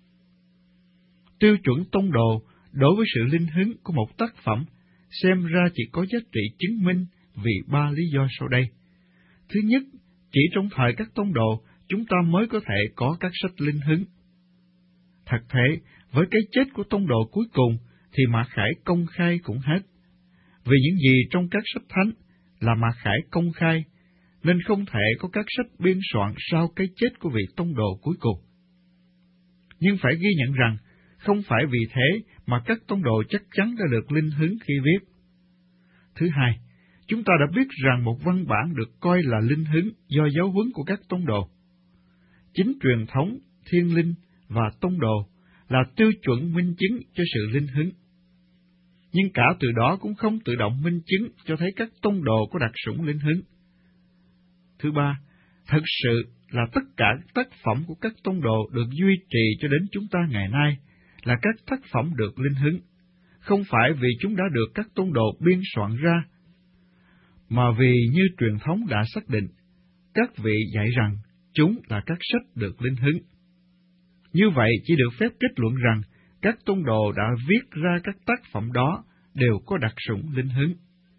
Tiêu chuẩn tông đồ đối với sự linh hứng của một tác phẩm xem ra chỉ có giá trị chứng minh vì ba lý do sau đây. Thứ nhất, chỉ trong thời các tông đồ, chúng ta mới có thể có các sách linh hứng. Thật thế, với cái chết của tông đồ cuối cùng, thì Mạc Khải công khai cũng hết. Vì những gì trong các sách thánh là Mạc Khải công khai, nên không thể có các sách biên soạn sau cái chết của vị tông đồ cuối cùng. Nhưng phải ghi nhận rằng, không phải vì thế mà các tông đồ chắc chắn đã được linh hứng khi viết. Thứ hai, chúng ta đã biết rằng một văn bản được coi là linh hứng do giáo huấn của các tông đồ. Chính truyền thống, thiên linh và tông đồ là tiêu chuẩn minh chứng cho sự linh hứng. Nhưng cả từ đó cũng không tự động minh chứng cho thấy các tông đồ có đặc sủng linh hứng. Thứ ba, thật sự là tất cả các tác phẩm của các tông đồ được duy trì cho đến chúng ta ngày nay là các tác phẩm được linh hứng, không phải vì chúng đã được các tông đồ biên soạn ra, mà vì như truyền thống đã xác định, các vị dạy rằng chúng là các sách được linh hứng. Như vậy chỉ được phép kết luận rằng các tông đồ đã viết ra các tác phẩm đó đều có đặc sủng linh hứng.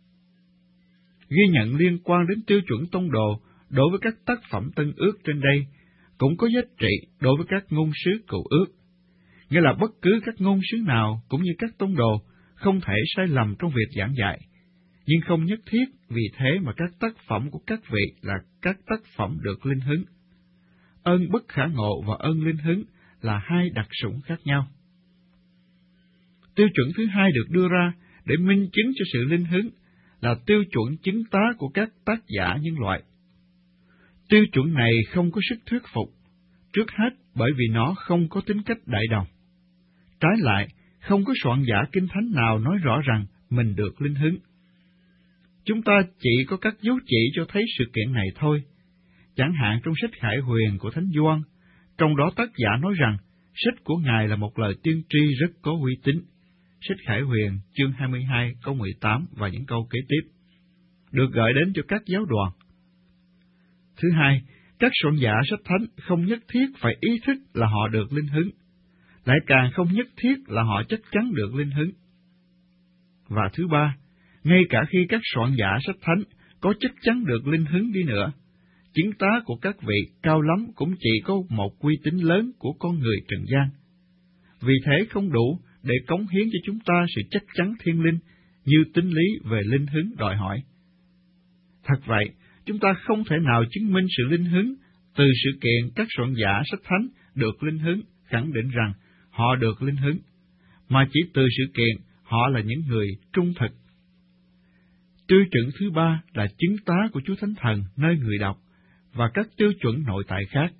Ghi nhận liên quan đến tiêu chuẩn tông đồ đối với các tác phẩm Tân Ước trên đây cũng có giá trị đối với các ngôn sứ Cựu Ước, nghĩa là bất cứ các ngôn sứ nào cũng như các tông đồ không thể sai lầm trong việc giảng dạy, nhưng không nhất thiết vì thế mà các tác phẩm của các vị là các tác phẩm được linh hứng. Ơn bất khả ngộ và ơn linh hứng là hai đặc sủng khác nhau. Tiêu chuẩn thứ hai được đưa ra để minh chứng cho sự linh hứng là tiêu chuẩn chứng tá của các tác giả nhân loại. Tiêu chuẩn này không có sức thuyết phục, trước hết bởi vì nó không có tính cách đại đồng. Trái lại, không có soạn giả kinh thánh nào nói rõ rằng mình được linh hứng. Chúng ta chỉ có các dấu chỉ cho thấy sự kiện này thôi. Chẳng hạn trong sách Khải Huyền của Thánh Gioan, trong đó tác giả nói rằng sách của Ngài là một lời tiên tri rất có uy tín. Sách Khải Huyền chương hai mươi hai câu mười tám và những câu kế tiếp, được gửi đến cho các giáo đoàn. Thứ hai, các soạn giả sách thánh không nhất thiết phải ý thức là họ được linh hứng, lại càng không nhất thiết là họ chắc chắn được linh hứng. Và thứ ba, ngay cả khi các soạn giả sách thánh có chắc chắn được linh hứng đi nữa, chứng tá của các vị cao lắm cũng chỉ có một uy tín lớn của con người trần gian. Vì thế không đủ để cống hiến cho chúng ta sự chắc chắn thiên linh như tín lý về linh hứng đòi hỏi. Thật vậy, chúng ta không thể nào chứng minh sự linh hứng từ sự kiện các soạn giả sách thánh được linh hứng khẳng định rằng họ được linh hứng, mà chỉ từ sự kiện họ là những người trung thực. Tiêu chuẩn thứ ba là chứng tá của Chúa Thánh Thần nơi người đọc và các tiêu chuẩn nội tại khác.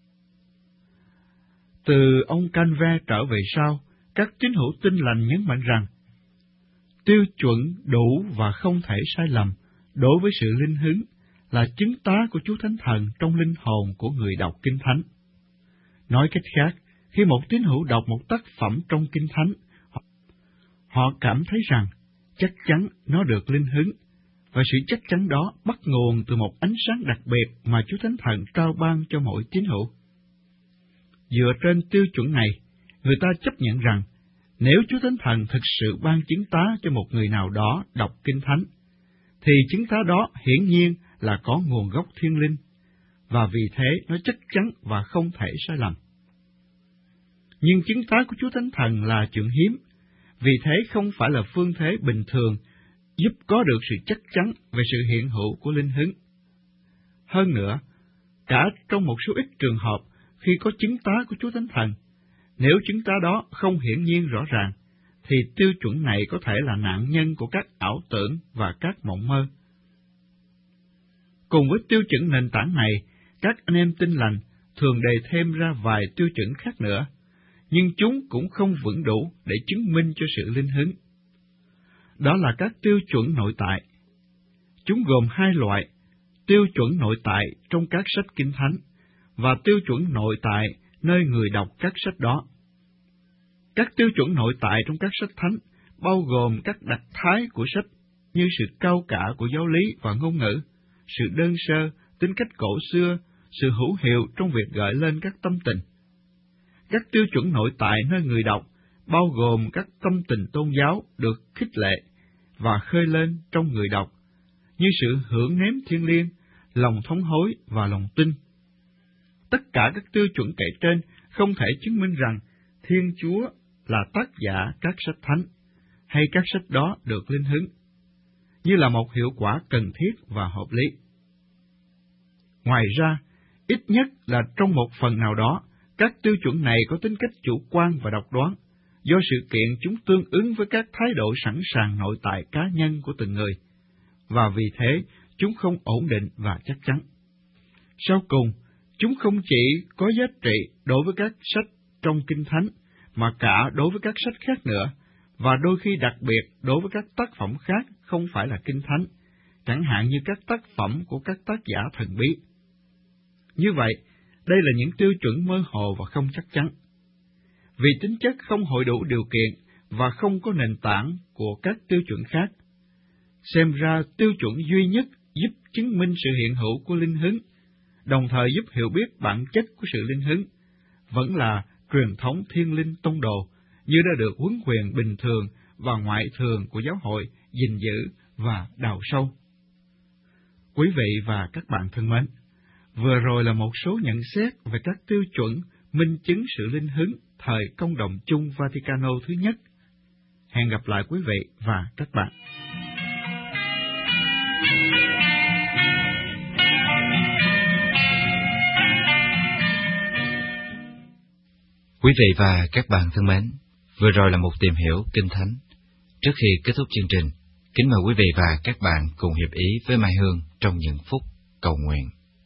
Từ ông Calvin trở về sau, các tín hữu tin lành nhấn mạnh rằng tiêu chuẩn đủ và không thể sai lầm đối với sự linh hứng là chứng tá của Chúa Thánh Thần trong linh hồn của người đọc Kinh Thánh. Nói cách khác, khi một tín hữu đọc một tác phẩm trong Kinh Thánh, họ cảm thấy rằng chắc chắn nó được linh hứng, và sự chắc chắn đó bắt nguồn từ một ánh sáng đặc biệt mà Chúa Thánh Thần trao ban cho mỗi tín hữu. Dựa trên tiêu chuẩn này, người ta chấp nhận rằng nếu Chúa Thánh Thần thực sự ban chứng tá cho một người nào đó đọc Kinh Thánh, thì chứng tá đó hiển nhiên là có nguồn gốc thiên linh, và vì thế nó chắc chắn và không thể sai lầm. Nhưng chứng tá của Chúa Thánh Thần là chuyện hiếm, vì thế không phải là phương thế bình thường giúp có được sự chắc chắn về sự hiện hữu của linh hứng. Hơn nữa, cả trong một số ít trường hợp khi có chứng tá của Chúa Thánh Thần, nếu chứng tá đó không hiển nhiên rõ ràng, thì tiêu chuẩn này có thể là nạn nhân của các ảo tưởng và các mộng mơ. Cùng với tiêu chuẩn nền tảng này, các anh em tin lành thường đề thêm ra vài tiêu chuẩn khác nữa, nhưng chúng cũng không vững đủ để chứng minh cho sự linh hứng. Đó là các tiêu chuẩn nội tại. Chúng gồm hai loại: tiêu chuẩn nội tại trong các sách Kinh Thánh và tiêu chuẩn nội tại nơi người đọc các sách đó. Các tiêu chuẩn nội tại trong các sách thánh bao gồm các đặc thái của sách như sự cao cả của giáo lý và ngôn ngữ, sự đơn sơ, tính cách cổ xưa, sự hữu hiệu trong việc gợi lên các tâm tình. Các tiêu chuẩn nội tại nơi người đọc bao gồm các tâm tình tôn giáo được khích lệ và khơi lên trong người đọc, như sự hưởng nếm thiêng liêng, lòng thống hối và lòng tin. Tất cả các tiêu chuẩn kể trên không thể chứng minh rằng Thiên Chúa là tác giả các sách thánh, hay các sách đó được linh hứng, như là một hiệu quả cần thiết và hợp lý. Ngoài ra, ít nhất là trong một phần nào đó, các tiêu chuẩn này có tính cách chủ quan và độc đoán, do sự kiện chúng tương ứng với các thái độ sẵn sàng nội tại cá nhân của từng người, và vì thế chúng không ổn định và chắc chắn. Sau cùng, chúng không chỉ có giá trị đối với các sách trong Kinh Thánh, mà cả đối với các sách khác nữa, và đôi khi đặc biệt đối với các tác phẩm khác không phải là Kinh Thánh, chẳng hạn như các tác phẩm của các tác giả thần bí. Như vậy, đây là những tiêu chuẩn mơ hồ và không chắc chắn. Vì tính chất không hội đủ điều kiện và không có nền tảng của các tiêu chuẩn khác, xem ra tiêu chuẩn duy nhất giúp chứng minh sự hiện hữu của linh hứng, đồng thời giúp hiểu biết bản chất của sự linh hứng, vẫn là truyền thống thiên linh tông đồ, như đã được huấn quyền bình thường và ngoại thường của giáo hội gìn giữ và đào sâu. Quý vị và các bạn thân mến, vừa rồi là một số nhận xét về các tiêu chuẩn minh chứng sự linh hứng thời Công đồng chung Vaticano thứ nhất. Hẹn gặp lại quý vị và các bạn. Quý vị và các bạn thân mến, vừa rồi là một tìm hiểu Kinh Thánh. Trước khi kết thúc chương trình, kính mời quý vị và các bạn cùng hiệp ý với Mai Hương trong những phút cầu nguyện.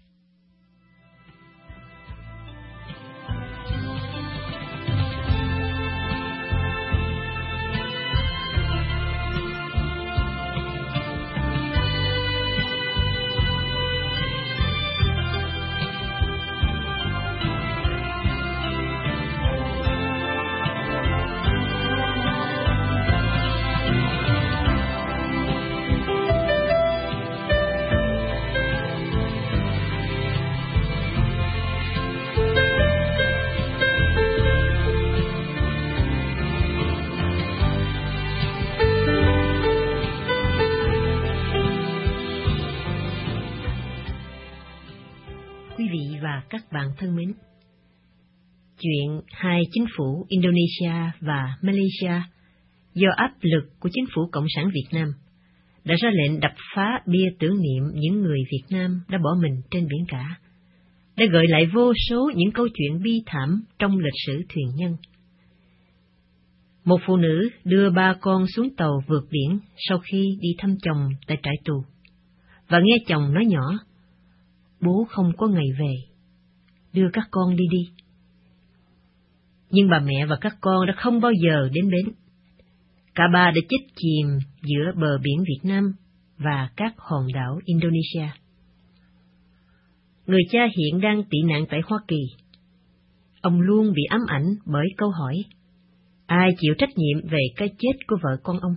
Các bạn thân mến, chuyện hai chính phủ Indonesia và Malaysia do áp lực của chính phủ Cộng sản Việt Nam đã ra lệnh đập phá bia tưởng niệm những người Việt Nam đã bỏ mình trên biển cả, đã gợi lại vô số những câu chuyện bi thảm trong lịch sử thuyền nhân. Một phụ nữ đưa ba con xuống tàu vượt biển sau khi đi thăm chồng tại trại tù, và nghe chồng nói nhỏ, bố không có ngày về, đưa các con đi đi. Nhưng bà mẹ và các con đã không bao giờ đến bến. Cả ba đã chết chìm giữa bờ biển Việt Nam và các hòn đảo Indonesia. Người cha hiện đang tị nạn tại Hoa Kỳ. Ông luôn bị ám ảnh bởi câu hỏi, ai chịu trách nhiệm về cái chết của vợ con ông?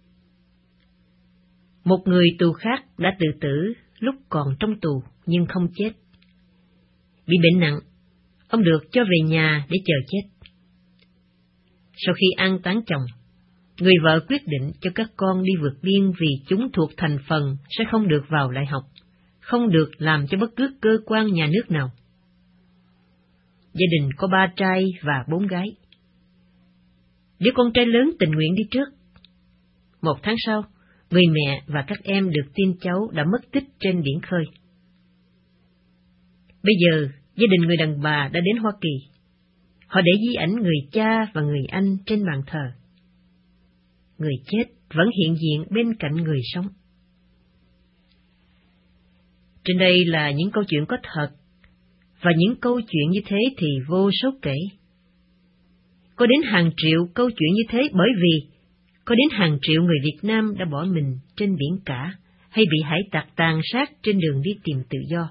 Một người tù khác đã tự tử lúc còn trong tù nhưng không chết. Bị bệnh nặng, ông được cho về nhà để chờ chết. Sau khi an táng chồng, người vợ quyết định cho các con đi vượt biên vì chúng thuộc thành phần sẽ không được vào đại học, không được làm cho bất cứ cơ quan nhà nước nào. Gia đình có ba trai và bốn gái. Đứa con trai lớn tình nguyện đi trước. Một tháng sau, người mẹ và các em được tin cháu đã mất tích trên biển khơi. Bây giờ, gia đình người đàn bà đã đến Hoa Kỳ. Họ để di ảnh người cha và người anh trên bàn thờ. Người chết vẫn hiện diện bên cạnh người sống. Trên đây là những câu chuyện có thật, và những câu chuyện như thế thì vô số kể. Có đến hàng triệu câu chuyện như thế bởi vì có đến hàng triệu người Việt Nam đã bỏ mình trên biển cả hay bị hải tặc tàn sát trên đường đi tìm tự do.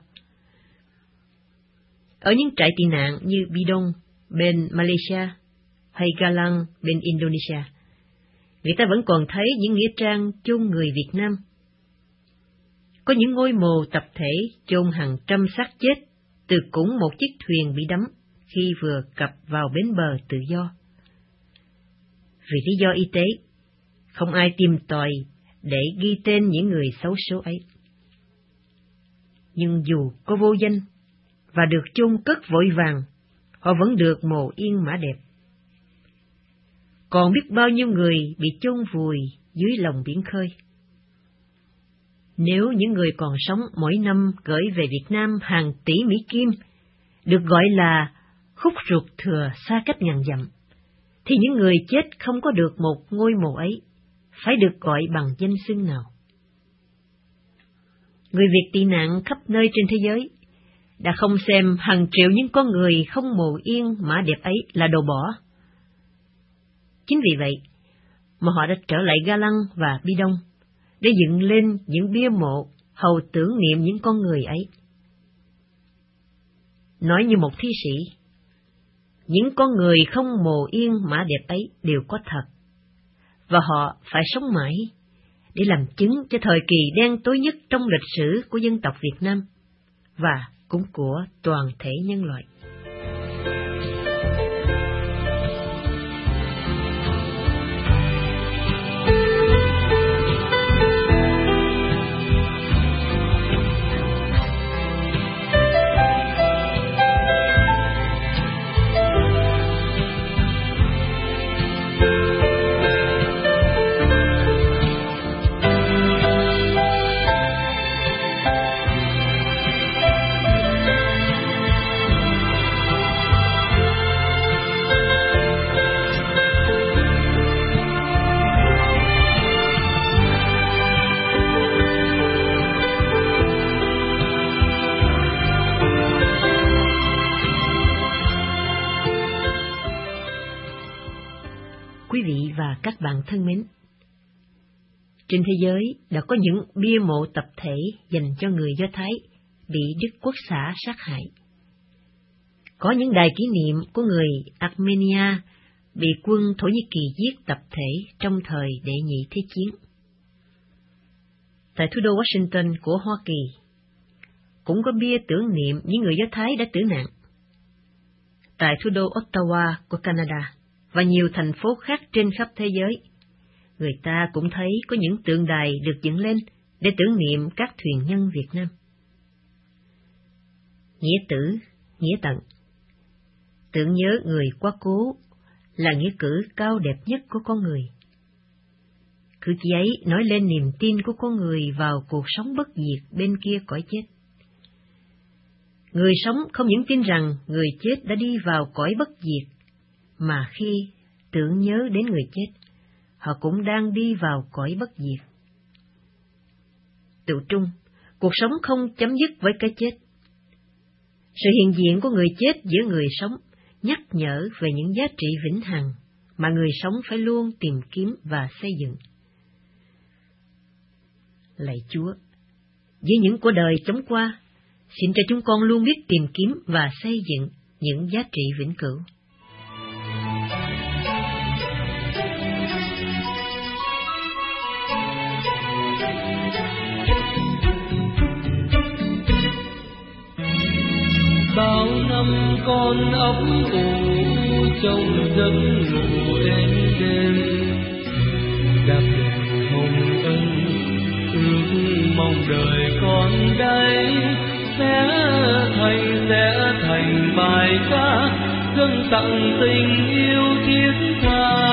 Ở những trại tị nạn như Bidong bên Malaysia hay Galang bên Indonesia, người ta vẫn còn thấy những nghĩa trang chôn người Việt Nam. có những ngôi mồ tập thể chôn hàng trăm xác chết từ cùng một chiếc thuyền bị đắm khi vừa cập vào bến bờ tự do. Vì lý do y tế, không ai tìm tòi để ghi tên những người xấu số ấy. Nhưng dù có vô danh và được chôn cất vội vàng, họ vẫn được mồ yên mã đẹp. Còn biết bao nhiêu người bị chôn vùi dưới lòng biển khơi. Nếu những người còn sống mỗi năm gửi về Việt Nam hàng tỷ Mỹ Kim, được gọi là khúc ruột thừa xa cách ngàn dặm, thì những người chết không có được một ngôi mộ ấy, phải được gọi bằng danh xưng nào? Người Việt tị nạn khắp nơi trên thế giới đã không xem hàng triệu những con người không mồ yên mã đẹp ấy là đồ bỏ. Chính vì vậy mà họ đã trở lại Ga Lăng và Bi Đông để dựng lên những bia mộ hầu tưởng niệm những con người ấy. Nói như một thi sĩ, những con người không mồ yên mã đẹp ấy đều có thật, và họ phải sống mãi để làm chứng cho thời kỳ đen tối nhất trong lịch sử của dân tộc Việt Nam và cũng của toàn thể nhân loại. Quý vị và các bạn thân mến, trên thế giới đã có những bia mộ tập thể dành cho người Do Thái bị Đức Quốc xã sát hại. Có những đài kỷ niệm của người Armenia bị quân Thổ Nhĩ Kỳ giết tập thể trong thời Đệ Nhị Thế Chiến. Tại thủ đô Washington của Hoa Kỳ, cũng có bia tưởng niệm những người Do Thái đã tử nạn. Tại thủ đô Ottawa của Canada và nhiều thành phố khác trên khắp thế giới, người ta cũng thấy có những tượng đài được dựng lên để tưởng niệm các thuyền nhân Việt Nam. Nghĩa tử, nghĩa tận. Tưởng nhớ người quá cố là nghĩa cử cao đẹp nhất của con người. Cử chỉ ấy nói lên niềm tin của con người vào cuộc sống bất diệt bên kia cõi chết. Người sống không những tin rằng người chết đã đi vào cõi bất diệt, mà khi tưởng nhớ đến người chết, họ cũng đang đi vào cõi bất diệt. Tự trung, cuộc sống không chấm dứt với cái chết. Sự hiện diện của người chết giữa người sống nhắc nhở về những giá trị vĩnh hằng mà người sống phải luôn tìm kiếm và xây dựng. Lạy Chúa, với những của đời chóng qua, xin cho chúng con luôn biết tìm kiếm và xây dựng những giá trị vĩnh cửu. Bao năm con ấp ủ trong giấc ngủ êm đêm, đạp đèn hồng ân ước mong đời con đây sẽ thành sẽ thành bài ca dâng tặng tình yêu thiết tha.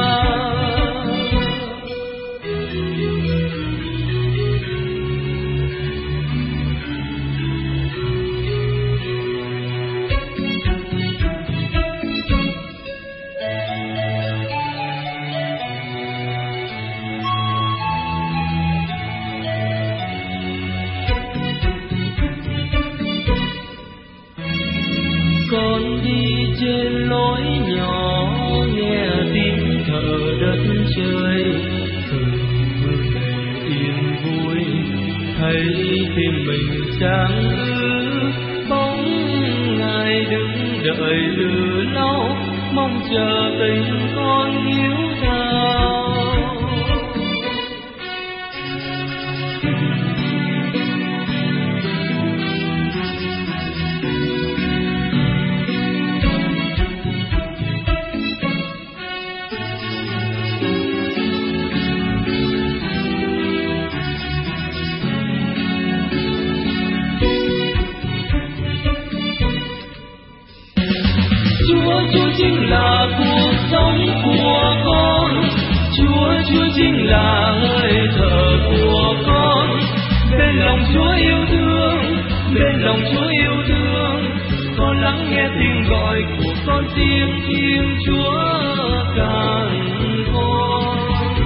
Con đi trên lối nhỏ nghe tiếng thở đất trời, từng hương ngày yên vui thấy tim mình sáng ư. Bóng Ngài đứng đợi lửa lau mong chờ tình con hiếu thảo. Chúa, Chúa chính là cuộc sống của con. Chúa, Chúa chính là hơi thở của con. Bên lòng Chúa yêu thương, bên lòng Chúa yêu thương, con lắng nghe tiếng gọi của con, tiếng Thiên Chúa càng con.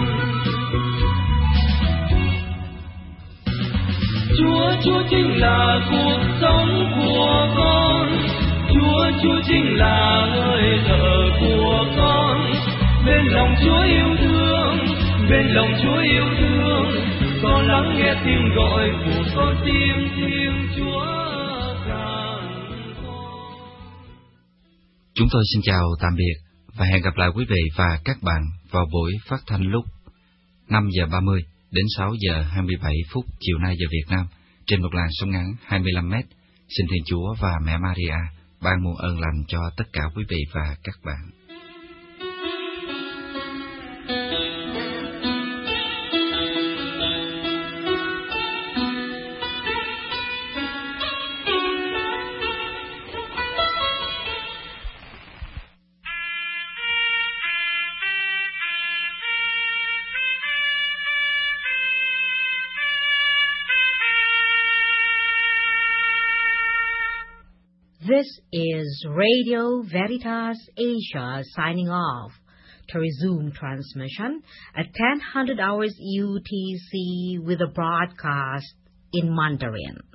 Chúa, Chúa chính là cuộc sống của con. Chúa, Chúa chính là hơi thở của con. Bên lòng Chúa yêu thương, bên lòng Chúa yêu thương, con lắng nghe tiếng gọi của con, tiếng Thiên Chúa càng con. Chúng tôi xin chào tạm biệt và hẹn gặp lại quý vị và các bạn vào buổi phát thanh lúc năm giờ ba mươi đến sáu giờ hai mươi bảy phút chiều nay giờ Việt Nam trên một làn sóng ngắn hai mươi lăm mét. Xin Thiên Chúa và Mẹ Maria ban muôn ơn lành cho tất cả quý vị và các bạn. This is Radio Veritas Asia signing off. To resume transmission at ten hundred hours U T C with a broadcast in Mandarin.